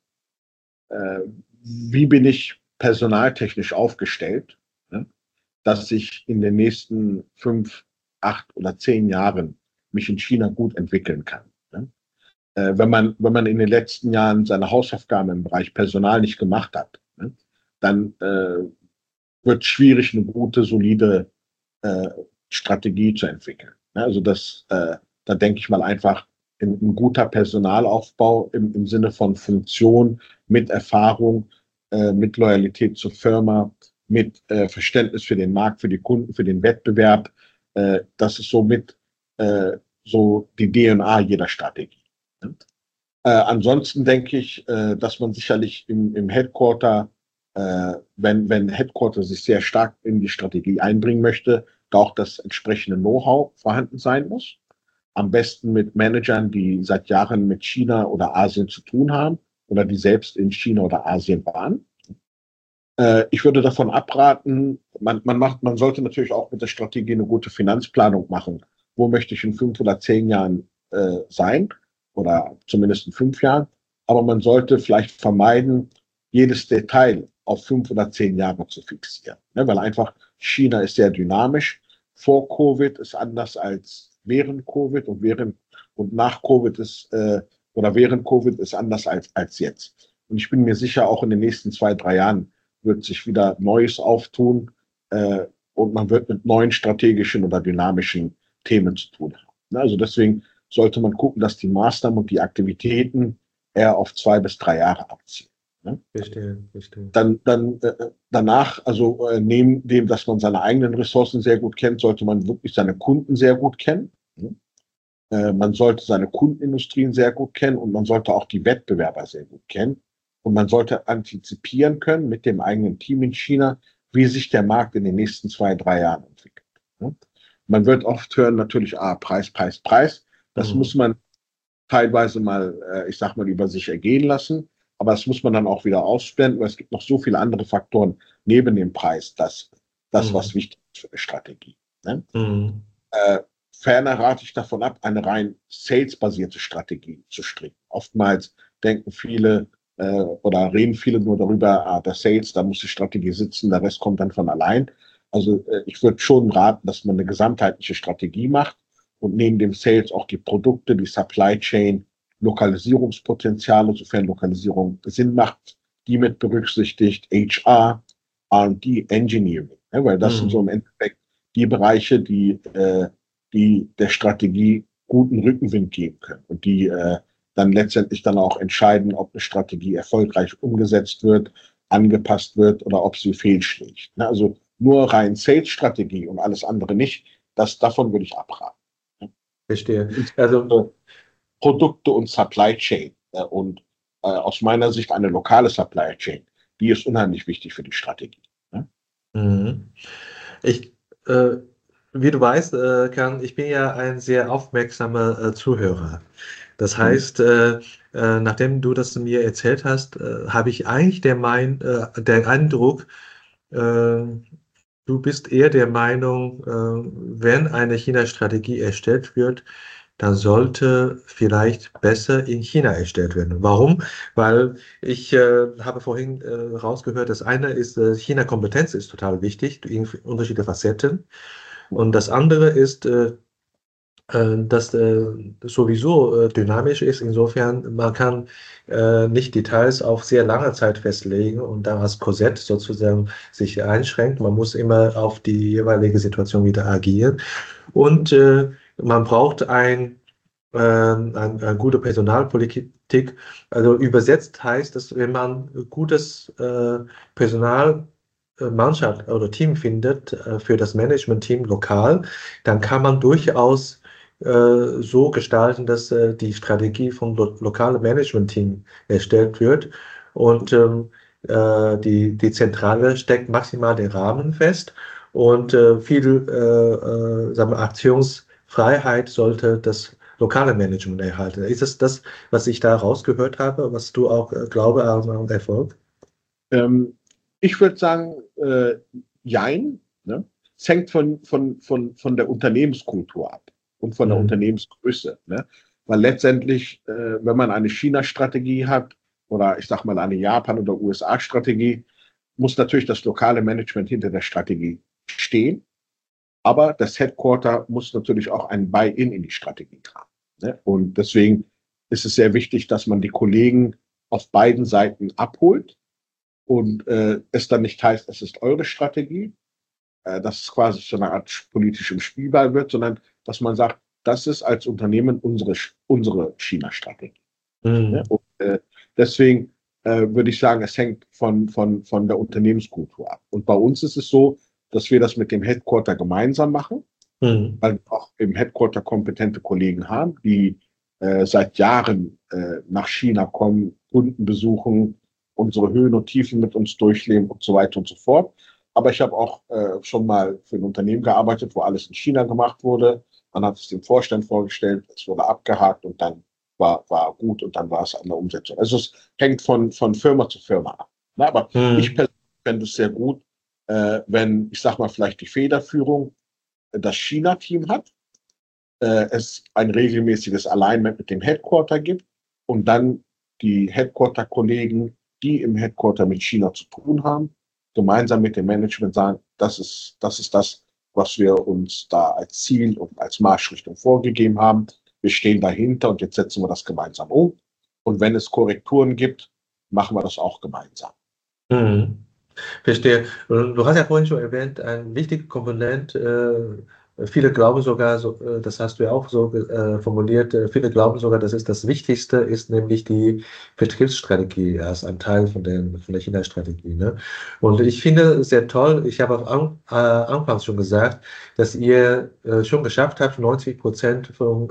wie bin ich personaltechnisch aufgestellt, dass ich in den nächsten 5, 8 oder 10 Jahren mich in China gut entwickeln kann. Wenn man in den letzten Jahren seine Hausaufgaben im Bereich Personal nicht gemacht hat, dann wird es schwierig, eine gute, solide äh, Strategie zu entwickeln. Also da denke ich mal einfach ein guter Personalaufbau im Sinne von Funktion, mit Erfahrung, mit Loyalität zur Firma, mit Verständnis für den Markt, für die Kunden, für den Wettbewerb. Das ist somit so die DNA jeder Strategie. Ansonsten denke ich, dass man sicherlich im Headquarter, wenn Headquarter sich sehr stark in die Strategie einbringen möchte, da auch das entsprechende Know-how vorhanden sein muss. Am besten mit Managern, die seit Jahren mit China oder Asien zu tun haben oder die selbst in China oder Asien waren. Ich würde davon abraten, man sollte natürlich auch mit der Strategie eine gute Finanzplanung machen. Wo möchte ich in 5 oder 10 Jahren sein? Oder zumindest in 5 Jahren. Aber man sollte vielleicht vermeiden, jedes Detail auf 5 oder 10 Jahre zu fixieren. Weil einfach China ist sehr dynamisch. Vor Covid ist anders als während Covid und nach Covid ist oder während Covid ist anders als jetzt. Und ich bin mir sicher, auch in den nächsten 2, 3 Jahren wird sich wieder Neues auftun und man wird mit neuen strategischen oder dynamischen Themen zu tun haben. Also deswegen sollte man gucken, dass die Maßnahmen und die Aktivitäten eher auf 2 bis 3 Jahre abziehen. Verstehe, verstehe. Dann danach, also neben dem, dass man seine eigenen Ressourcen sehr gut kennt, sollte man wirklich seine Kunden sehr gut kennen. Man sollte seine Kundenindustrien sehr gut kennen und man sollte auch die Wettbewerber sehr gut kennen. Und man sollte antizipieren können mit dem eigenen Team in China, wie sich der Markt in den nächsten 2, 3 Jahren entwickelt. Man wird oft hören, natürlich, Preis, Preis, Preis. Das muss man teilweise mal, ich sag mal, über sich ergehen lassen. Aber das muss man dann auch wieder ausblenden, weil es gibt noch so viele andere Faktoren neben dem Preis, was wichtig ist für eine Strategie. Ferner rate ich davon ab, eine rein sales-basierte Strategie zu stricken. Oftmals denken viele oder reden viele nur darüber, der Sales, da muss die Strategie sitzen, der Rest kommt dann von allein. Also ich würde schon raten, dass man eine gesamtheitliche Strategie macht und neben dem Sales auch die Produkte, die Supply Chain, Lokalisierungspotenziale, sofern Lokalisierung Sinn macht, die mit berücksichtigt, HR, R&D, Engineering. Weil das sind so im Endeffekt die Bereiche, die der Strategie guten Rückenwind geben können und die dann letztendlich dann auch entscheiden, ob eine Strategie erfolgreich umgesetzt wird, angepasst wird oder ob sie fehlschlägt. Also nur rein Sales-Strategie und alles andere nicht, davon würde ich abraten. Verstehe. Also Produkte und Supply Chain und aus meiner Sicht eine lokale Supply Chain, die ist unheimlich wichtig für die Strategie. Ich, äh, wie du weißt, ich bin ja ein sehr aufmerksamer Zuhörer. Das heißt, nachdem du das mir erzählt hast, habe ich eigentlich den Eindruck, du bist eher der Meinung, wenn eine China-Strategie erstellt wird, dann sollte vielleicht besser in China erstellt werden. Warum? Weil ich habe vorhin rausgehört, das eine ist, China-Kompetenz ist total wichtig, in unterschiedliche Facetten. Und das andere ist, dass sowieso dynamisch ist. Insofern, man kann nicht Details auf sehr lange Zeit festlegen und dann als Korsett sozusagen sich einschränkt. Man muss immer auf die jeweilige Situation wieder agieren. Und man braucht eine gute Personalpolitik. Also übersetzt heißt das, wenn man gutes Personalmannschaft oder Team findet für das Management-Team lokal, dann kann man durchaus so gestalten, dass die Strategie vom lokalen Management-Team erstellt wird und die Zentrale steckt maximal den Rahmen fest und viel sagen wir, Aktionsfreiheit sollte das lokale Management erhalten. Ist es das, was ich da rausgehört habe, was du auch glaube an Erfolg? Ähm, Ich würde sagen, jein. Ne? Es hängt von der Unternehmenskultur ab und von der Mhm. Unternehmensgröße. Ne? Weil letztendlich, wenn man eine China-Strategie hat oder ich sag mal eine Japan- oder USA-Strategie, muss natürlich das lokale Management hinter der Strategie stehen. Aber das Headquarter muss natürlich auch ein Buy-in in die Strategie haben. Ne? Und deswegen ist es sehr wichtig, dass man die Kollegen auf beiden Seiten abholt und es dann nicht heißt, es ist eure Strategie, dass es quasi zu einer Art politischem Spielball wird, sondern dass man sagt, das ist als Unternehmen unsere China-Strategie. Ne? Mhm. Und deswegen würde ich sagen, es hängt von der Unternehmenskultur ab. Und bei uns ist es so, dass wir das mit dem Headquarter gemeinsam machen, Mhm. weil wir auch im Headquarter kompetente Kollegen haben, die seit Jahren nach China kommen, Kunden besuchen, unsere Höhen und Tiefen mit uns durchleben und so weiter und so fort. Aber ich habe auch schon mal für ein Unternehmen gearbeitet, wo alles in China gemacht wurde. Man hat es dem Vorstand vorgestellt, es wurde abgehakt und dann war gut und dann war es an der Umsetzung. Also es hängt von Firma zu Firma ab. Na, aber ich Mhm. persönlich fände es sehr gut, wenn, ich sag mal, vielleicht die Federführung das China-Team hat, es ein regelmäßiges Alignment mit dem Headquarter gibt und dann die Headquarter-Kollegen, die im Headquarter mit China zu tun haben, gemeinsam mit dem Management sagen, das ist das, was wir uns da als Ziel und als Marschrichtung vorgegeben haben. Wir stehen dahinter und jetzt setzen wir das gemeinsam um. Und wenn es Korrekturen gibt, machen wir das auch gemeinsam. Mhm. Verstehe. Und du hast ja vorhin schon erwähnt, ein wichtiger Komponent, viele glauben sogar, so, das hast du ja auch so formuliert, viele glauben sogar, dass es das Wichtigste ist, nämlich die Vertriebsstrategie als ein Teil von der China-Strategie. Ne? Und ich finde es sehr toll, ich habe auch anfangs schon gesagt, dass ihr schon geschafft habt, 90%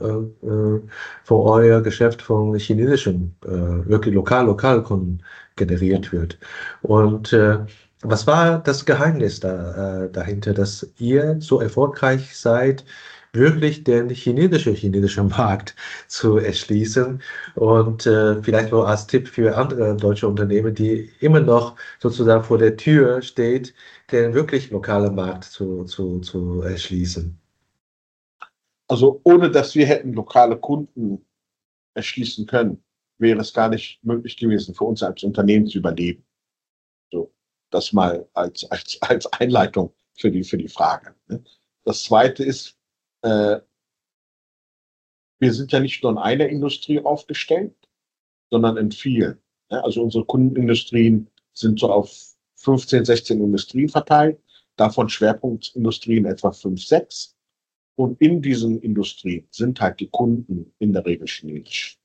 von euer Geschäft von chinesischen, wirklich Lokalkunden generiert wird. Und was war das Geheimnis dahinter, dass ihr so erfolgreich seid, wirklich den chinesischen Markt zu erschließen? Und vielleicht auch als Tipp für andere deutsche Unternehmen, die immer noch sozusagen vor der Tür steht, den wirklich lokalen Markt zu erschließen. Also ohne dass wir hätten lokale Kunden erschließen können, wäre es gar nicht möglich gewesen, für uns als Unternehmen zu überleben. So, das mal als Einleitung für die Frage. Ne? Das zweite ist, äh, wir sind ja nicht nur in einer Industrie aufgestellt, sondern in vielen. Ne? Also unsere Kundenindustrien sind so auf 15, 16 Industrien verteilt, davon Schwerpunktindustrien etwa 5, 6. Und in diesen Industrien sind halt die Kunden in der Regel chinesisch.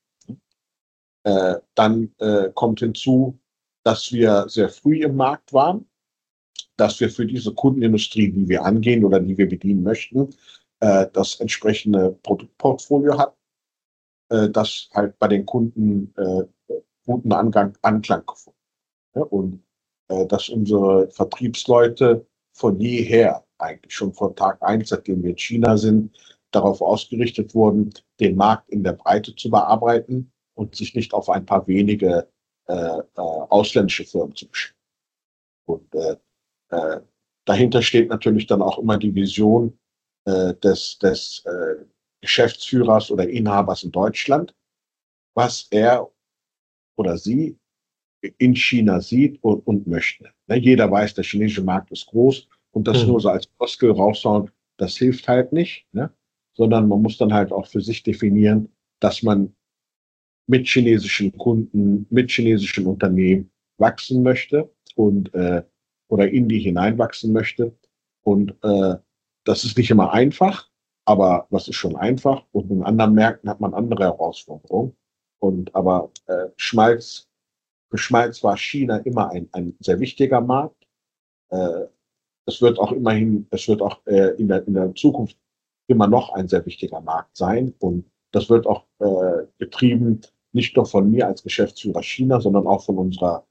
Dann kommt hinzu, dass wir sehr früh im Markt waren, dass wir für diese Kundenindustrie, die wir angehen oder die wir bedienen möchten, das entsprechende Produktportfolio hat, das halt bei den Kunden guten Anklang gefunden. Ja, und dass unsere Vertriebsleute von jeher, eigentlich schon von Tag eins, seitdem wir in China sind, darauf ausgerichtet wurden, den Markt in der Breite zu bearbeiten und sich nicht auf ein paar wenige ausländische Firmen zu beschränken. Und äh, dahinter steht natürlich dann auch immer die Vision des Geschäftsführers oder Inhabers in Deutschland, was er oder sie in China sieht und möchte. Ne, jeder weiß, der chinesische Markt ist groß und das nur Hm. so als Floskel raushauen, das hilft halt nicht, ne? Sondern man muss dann halt auch für sich definieren, dass man mit chinesischen Kunden, mit chinesischen Unternehmen wachsen möchte und oder in die hineinwachsen möchte. Und das ist nicht immer einfach, aber was ist schon einfach? Und in anderen Märkten hat man andere Herausforderungen. Und aber für Schmalz war China immer ein sehr wichtiger Markt. Äh, es wird auch in der Zukunft immer noch ein sehr wichtiger Markt sein. Und das wird auch getrieben, nicht nur von mir als Geschäftsführer China, sondern auch von unserer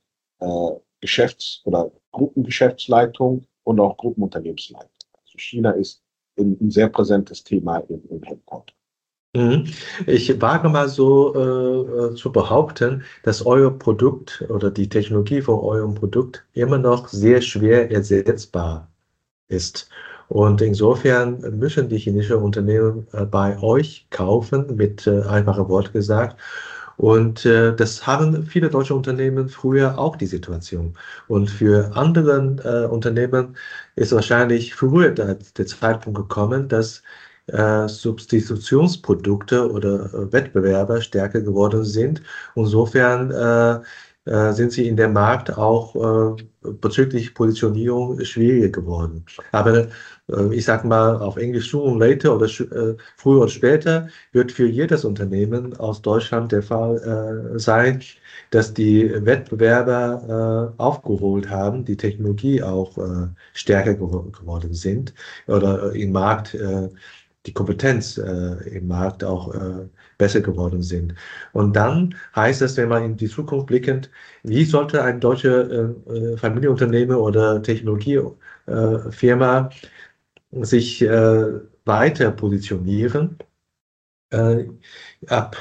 oder Gruppengeschäftsleitung und auch Gruppenunternehmensleitung. Also China ist ein sehr präsentes Thema im Headquarter. Mhm. Ich wage mal so zu behaupten, dass euer Produkt oder die Technologie von eurem Produkt immer noch sehr schwer ersetzbar ist. Und insofern müssen die chinesischen Unternehmen bei euch kaufen, mit einfachen Wort gesagt. Und das haben viele deutsche Unternehmen früher auch die Situation. Und für andere Unternehmen ist wahrscheinlich früher der Zeitpunkt gekommen, dass Substitutionsprodukte oder Wettbewerber stärker geworden sind. Insofern sind sie in dem Markt auch bezüglich Positionierung schwieriger geworden. Aber ich sage mal auf Englisch sooner or later oder früher oder später wird für jedes Unternehmen aus Deutschland der Fall sein, dass die Wettbewerber aufgeholt haben, die Technologie auch stärker geworden sind oder im Markt die Kompetenz im Markt auch besser geworden sind. Und dann heißt es, wenn man in die Zukunft blickend, wie sollte ein deutscher Familienunternehmen oder Technologiefirma sich weiter positionieren? Äh, ab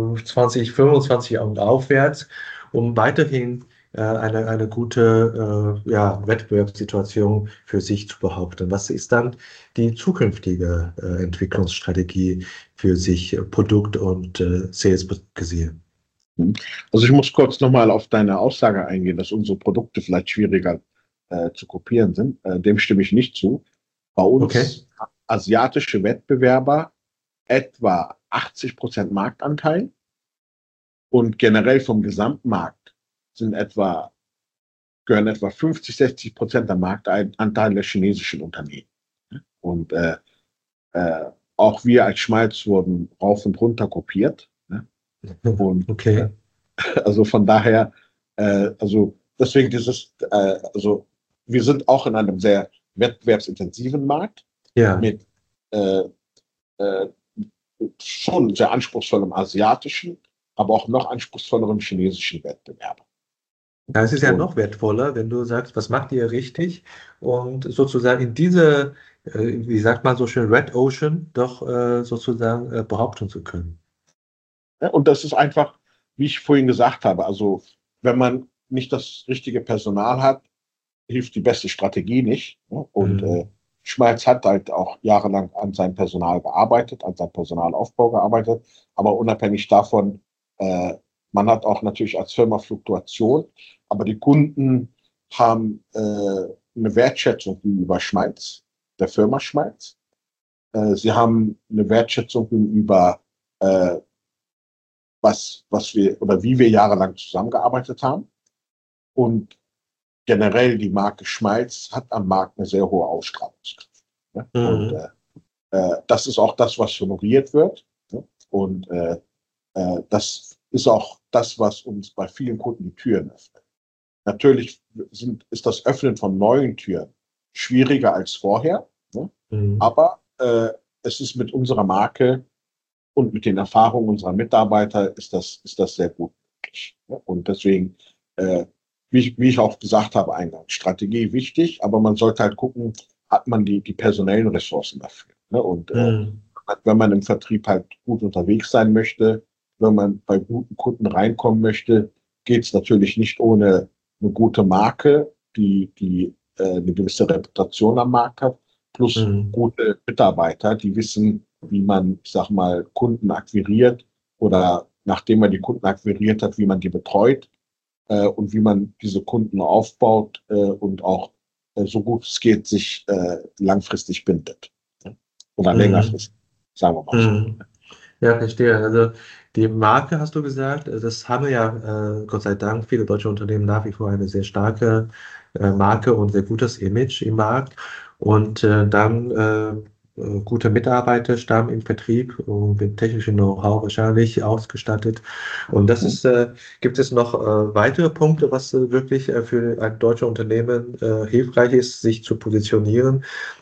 2025 und aufwärts, um weiterhin eine gute ja, Wettbewerbssituation für sich zu behaupten. Was ist dann die zukünftige Entwicklungsstrategie für sich, Produkt und Sales gesehen? Also ich muss kurz nochmal auf deine Aussage eingehen, dass unsere Produkte vielleicht schwieriger zu kopieren sind. Dem stimme ich nicht zu. Bei Okay. uns asiatische Wettbewerber etwa 80% Marktanteil und generell vom Gesamtmarkt gehören etwa 50-60% der Marktanteil der chinesischen Unternehmen. Und äh, auch wir als Schmalz wurden rauf und runter kopiert. Ne? Und Okay. also von daher, also deswegen also wir sind auch in einem sehr wettbewerbsintensiven Markt Ja. mit äh, äh, schon sehr anspruchsvollem asiatischen, aber auch noch anspruchsvollerem chinesischen Wettbewerb. Ja, es ist ja Und noch wertvoller, wenn du sagst, was macht ihr richtig? Und sozusagen in diese, wie sagt man so schön, Red Ocean doch sozusagen behaupten zu können. ja, und das ist einfach, wie ich vorhin gesagt habe, also wenn man nicht das richtige Personal hat, hilft die beste Strategie nicht. Ne? Und Mhm. Schmalz hat halt auch jahrelang an seinem Personal gearbeitet, an seinem Personalaufbau gearbeitet, aber unabhängig davon, äh, man hat auch natürlich als Firma Fluktuation, aber die Kunden haben eine Wertschätzung gegenüber Schmalz, der Firma Schmalz. Sie haben eine Wertschätzung gegenüber äh, was wir oder wie wir jahrelang zusammengearbeitet haben. Und generell die Marke Schmalz hat am Markt eine sehr hohe Ausstrahlungskraft. Ne? Und Mhm. das ist auch das, was honoriert wird. Ne? Und das ist auch das, was uns bei vielen Kunden die Türen öffnet. Natürlich ist das Öffnen von neuen Türen schwieriger als vorher, ne? Mhm. Aber es ist mit unserer Marke und mit den Erfahrungen unserer Mitarbeiter ist das sehr gut möglich. Ne? Und deswegen, äh, wie ich auch gesagt habe eingangs, Strategie wichtig, aber man sollte halt gucken, hat man die personellen Ressourcen dafür. Ne? Und Mhm. wenn man im Vertrieb halt gut unterwegs sein möchte, wenn man bei guten Kunden reinkommen möchte, geht es natürlich nicht ohne eine gute Marke, die eine gewisse Reputation am Markt hat, plus Mhm. gute Mitarbeiter, die wissen, wie man, ich sag mal, Kunden akquiriert oder nachdem man die Kunden akquiriert hat, wie man die betreut und wie man diese Kunden aufbaut und auch so gut es geht sich langfristig bindet. Ne? Oder Mhm. längerfristig, sagen wir mal so. Mhm. Ja, verstehe. Also die Marke hast du gesagt, das haben ja Gott sei Dank viele deutsche Unternehmen nach wie vor eine sehr starke Marke und sehr gutes Image im Markt. Und dann gute Mitarbeiterstamm im Vertrieb und mit technischem Know-how wahrscheinlich ausgestattet. Und das ist, gibt es noch weitere Punkte, was wirklich für ein deutsches Unternehmen hilfreich ist, sich zu positionieren?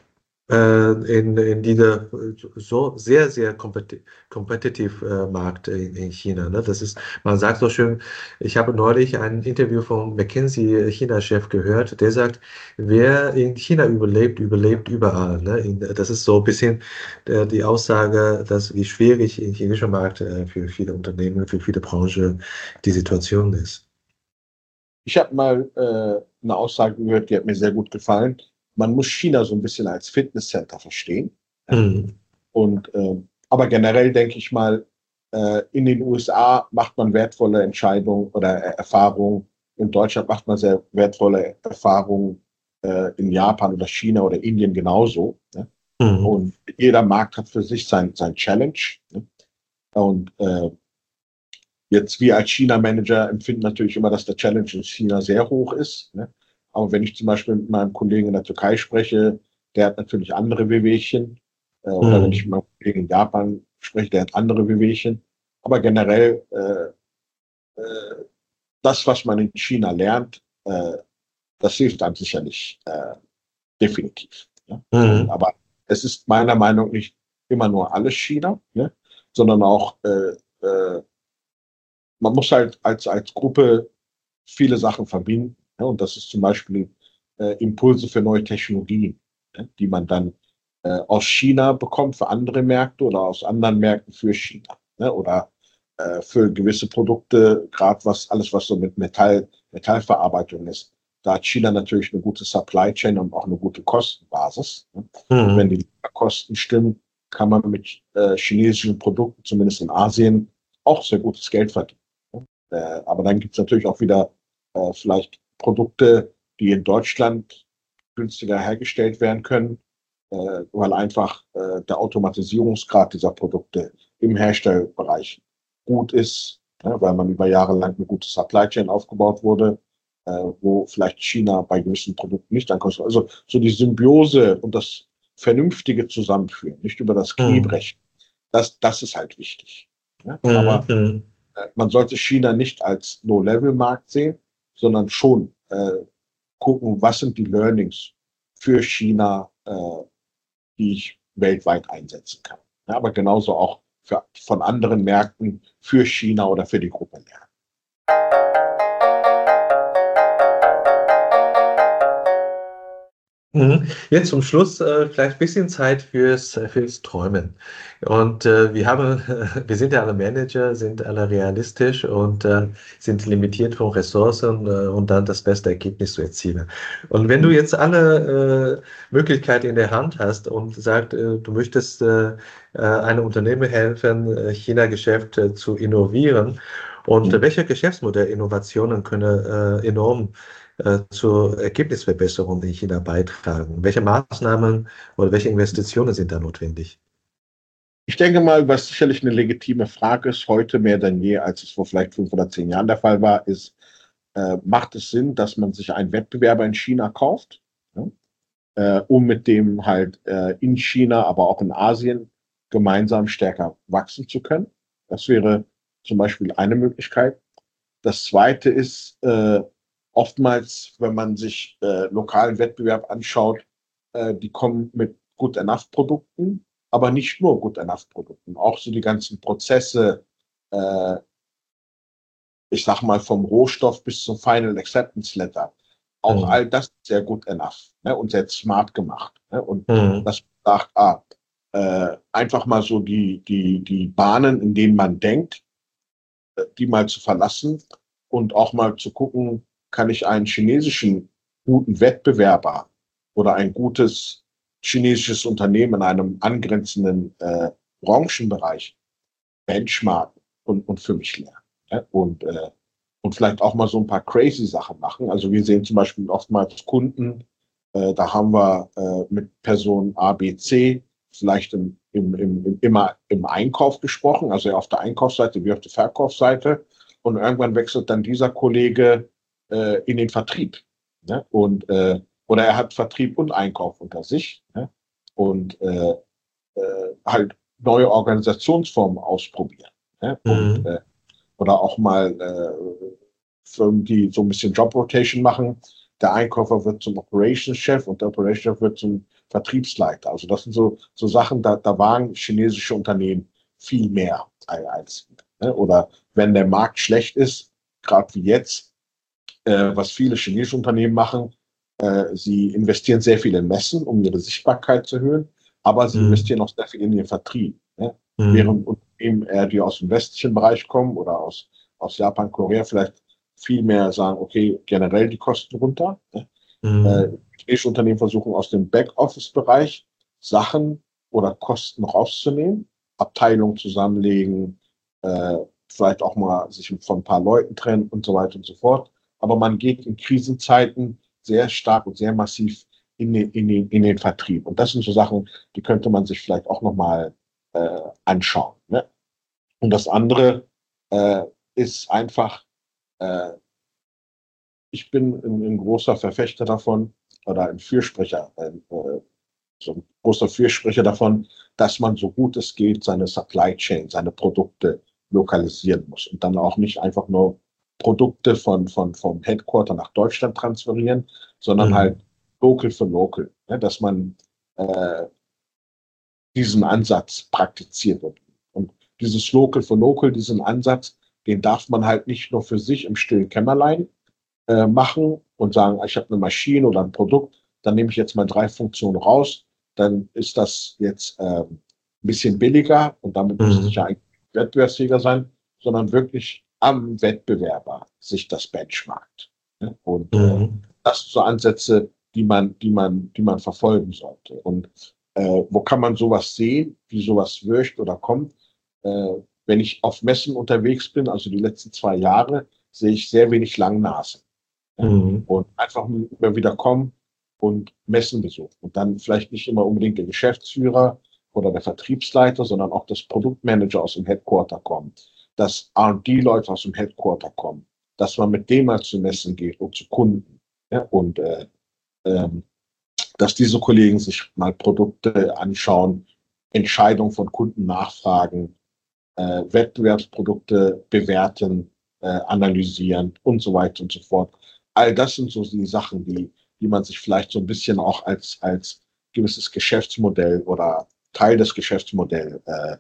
in dieser so sehr, sehr kompetitiv Markt in China. Ne? Das ist, man sagt so schön, ich habe neulich ein Interview von McKinsey China-Chef gehört, der sagt, wer in China überlebt, überlebt überall. Ne? Das ist so ein bisschen die Aussage, dass wie schwierig im chinesischen Markt für viele Unternehmen, für viele Branchen die Situation ist. Ich habe mal eine Aussage gehört, die hat mir sehr gut gefallen. Man muss China so ein bisschen als Fitnesscenter verstehen. Ja? Mhm. Und aber generell denke ich mal, in den USA macht man wertvolle Entscheidungen oder Erfahrungen. In Deutschland macht man sehr wertvolle Erfahrungen, in Japan oder China oder Indien genauso. Ne? Mhm. Und jeder Markt hat für sich sein Challenge. Ne? Und jetzt wir als China-Manager empfinden natürlich immer, dass der Challenge in China sehr hoch ist. Ne? Aber wenn ich zum Beispiel mit meinem Kollegen in der Türkei spreche, der hat natürlich andere Wehwehchen. Oder wenn ich mit Mhm. meinem Kollegen in Japan spreche, der hat andere Wehwehchen. Aber generell, das, was man in China lernt, das hilft einem sicherlich definitiv. Ne? Mhm. Aber es ist meiner Meinung nach nicht immer nur alles China, ne? Sondern auch man muss halt als Gruppe viele Sachen verbinden. Ja, und das ist zum Beispiel Impulse für neue Technologien, ne, die man dann aus China bekommt für andere Märkte oder aus anderen Märkten für China. Ne, oder für gewisse Produkte, gerade was alles, was so mit Metallverarbeitung ist. Da hat China natürlich eine gute Supply Chain und auch eine gute Kostenbasis. Ne. Wenn Mhm. die Kosten stimmen, kann man mit chinesischen Produkten, zumindest in Asien, auch sehr gutes Geld verdienen. Aber dann gibt es natürlich auch wieder vielleicht Produkte, die in Deutschland günstiger hergestellt werden können, weil einfach der Automatisierungsgrad dieser Produkte im Herstellbereich gut ist, ne, weil man über Jahre lang eine gute Supply Chain aufgebaut wurde, wo vielleicht China bei gewissen Produkten nicht ankommt. Also so die Symbiose und das vernünftige Zusammenführen, nicht über das Knie Mhm. brechen, das ist halt wichtig. Ne? Mhm. Aber Mhm. man sollte China nicht als Low-Level-Markt sehen, sondern schon gucken, was sind die Learnings für China, die ich weltweit einsetzen kann. Ja, aber genauso auch von anderen Märkten für China oder für die Gruppe lernen. Mhm. Jetzt zum Schluss vielleicht ein bisschen Zeit fürs Träumen. Und wir sind ja alle Manager, sind alle realistisch und sind limitiert von Ressourcen und dann das beste Ergebnis zu erzielen. Und wenn du jetzt alle Möglichkeiten in der Hand hast und sagst, du möchtest einem Unternehmen helfen, China-Geschäft zu innovieren, und welche Geschäftsmodellinnovationen können enorm zur Ergebnisverbesserung in China beitragen? Welche Maßnahmen oder welche Investitionen sind da notwendig? Ich denke mal, was sicherlich eine legitime Frage ist, heute mehr denn je, als es vor vielleicht 5 oder 10 Jahren der Fall war, ist, macht es Sinn, dass man sich einen Wettbewerber in China kauft, ja, um mit dem halt in China, aber auch in Asien gemeinsam stärker wachsen zu können? Das wäre zum Beispiel eine Möglichkeit. Das zweite ist, oftmals, wenn man sich lokalen Wettbewerb anschaut, die kommen mit Good Enough Produkten, aber nicht nur Good Enough Produkten, auch so die ganzen Prozesse, äh, ich sag mal vom Rohstoff bis zum Final Acceptance Letter. Auch Mhm. all das sehr gut enough, ne, und sehr smart gemacht. Ne, und Mhm. das sagt, einfach mal so die Bahnen, in denen man denkt, die mal zu verlassen und auch mal zu gucken, kann ich einen chinesischen guten Wettbewerber oder ein gutes chinesisches Unternehmen in einem angrenzenden Branchenbereich benchmarken und für mich lernen. Ne? Und vielleicht auch mal so ein paar crazy Sachen machen. Also wir sehen zum Beispiel oftmals Kunden, da haben wir mit Person A, B, C vielleicht immer im Einkauf gesprochen, also auf der Einkaufsseite wie auf der Verkaufsseite. Und irgendwann wechselt dann dieser Kollege in den Vertrieb. Ne? Oder er hat Vertrieb und Einkauf unter sich. Ne? Und halt neue Organisationsformen ausprobieren. Ne? Mhm. Oder auch mal Firmen, die so ein bisschen Job Rotation machen. Der Einkäufer wird zum Operations-Chef und der Operations-Chef wird zum Vertriebsleiter. Also das sind so Sachen, da wagen chinesische Unternehmen viel mehr als wir, ne? Oder wenn der Markt schlecht ist, gerade wie jetzt, was viele chinesische Unternehmen machen, sie investieren sehr viel in Messen, um ihre Sichtbarkeit zu erhöhen, aber sie Mhm. investieren auch sehr viel in den Vertrieb. Ne? Mhm. Während Unternehmen, die aus dem westlichen Bereich kommen oder aus Japan, Korea, vielleicht viel mehr sagen, okay, generell die Kosten runter. Ne? Mhm. Chinesische Unternehmen versuchen aus dem Backoffice-Bereich Sachen oder Kosten rauszunehmen, Abteilungen zusammenlegen, vielleicht auch mal sich von ein paar Leuten trennen und so weiter und so fort. Aber man geht in Krisenzeiten sehr stark und sehr massiv in den Vertrieb. Und das sind so Sachen, die könnte man sich vielleicht auch nochmal anschauen. Ne? Und das andere äh, ist einfach, äh, ich bin ein großer Verfechter davon oder ein Fürsprecher, so ein großer Fürsprecher davon, dass man so gut es geht seine Supply Chain, seine Produkte lokalisieren muss und dann auch nicht einfach nur Produkte vom Headquarter nach Deutschland transferieren, sondern halt Mhm. local für local, ne, dass man äh, diesen Ansatz praktiziert wird. Und dieses Local for Local, diesen Ansatz, den darf man halt nicht nur für sich im stillen Kämmerlein machen und sagen, ich habe eine Maschine oder ein Produkt, dann nehme ich jetzt mal 3 Funktionen raus, dann ist das jetzt ein bisschen billiger und damit müsste ich ja Mhm. eigentlich wettbewerbsfähiger sein, sondern wirklich am Wettbewerber sich das benchmarkt. Ne? Und Mhm. das sind so Ansätze, die man verfolgen sollte. Und wo kann man sowas sehen, wie sowas wirkt oder kommt? Äh, wenn ich auf Messen unterwegs bin, also die letzten 2 Jahre, sehe ich sehr wenig Langnasen. Ja? Mhm. Und einfach immer wieder kommen und Messen besuchen. Und dann vielleicht nicht immer unbedingt der Geschäftsführer oder der Vertriebsleiter, sondern auch das Produktmanager aus dem Headquarter kommen, dass R&D-Leute aus dem Headquarter kommen, dass man mit denen mal zu Messen geht und zu Kunden. Ja? Und ähm, dass diese Kollegen sich mal Produkte anschauen, Entscheidungen von Kunden nachfragen, Wettbewerbsprodukte bewerten, analysieren und so weiter und so fort. All das sind so die Sachen, die man sich vielleicht so ein bisschen auch als gewisses Geschäftsmodell oder Teil des Geschäftsmodells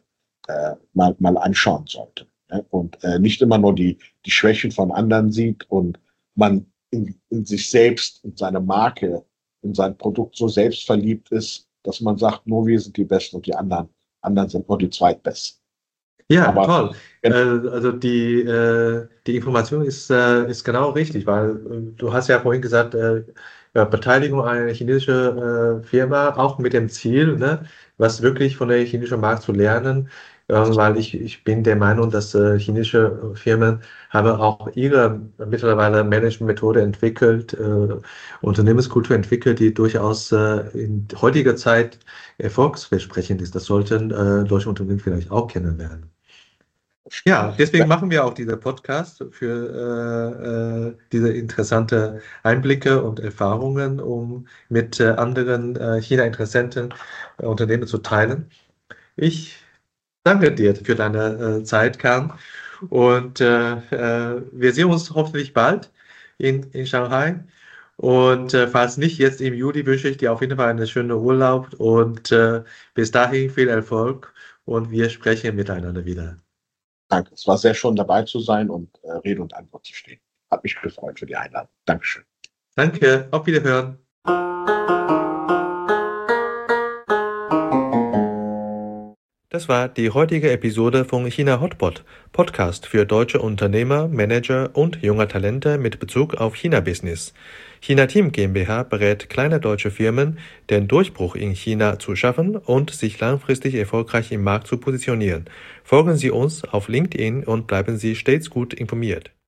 mal anschauen sollte. Ne? Und nicht immer nur die Schwächen von anderen sieht und man in sich selbst, in seine Marke, in sein Produkt so selbstverliebt ist, dass man sagt, nur wir sind die Besten und die anderen sind nur die Zweitbesten. Ja, Aber toll. Also die Information ist genau richtig, weil du hast ja vorhin gesagt, ja, Beteiligung einer chinesischen Firma, auch mit dem Ziel, ne, was wirklich von der chinesischen Markt zu lernen, weil ich bin der Meinung, dass chinesische Firmen haben auch ihre mittlerweile Managementmethode entwickelt, Unternehmenskultur entwickelt, die durchaus in heutiger Zeit erfolgsversprechend ist. Das sollten deutsche Unternehmen vielleicht auch kennenlernen. Ja, deswegen machen wir auch diesen Podcast für diese interessante Einblicke und Erfahrungen, um mit anderen China-Interessenten Unternehmen zu teilen. Ich danke dir für deine Zeit, Kahn. Und wir sehen uns hoffentlich bald in Shanghai. Und falls nicht, jetzt im Juli wünsche ich dir auf jeden Fall einen schönen Urlaub und bis dahin viel Erfolg und wir sprechen miteinander wieder. danke. Es war sehr schön dabei zu sein und Rede und Antwort zu stehen. Hat mich gefreut für die Einladung. Dankeschön. Danke, auf Wiederhören. Das war die heutige Episode von China Hotpot, Podcast für deutsche Unternehmer, Manager und junge Talente mit Bezug auf China-Business. China Team GmbH berät kleine deutsche Firmen, den Durchbruch in China zu schaffen und sich langfristig erfolgreich im Markt zu positionieren. Folgen Sie uns auf LinkedIn und bleiben Sie stets gut informiert.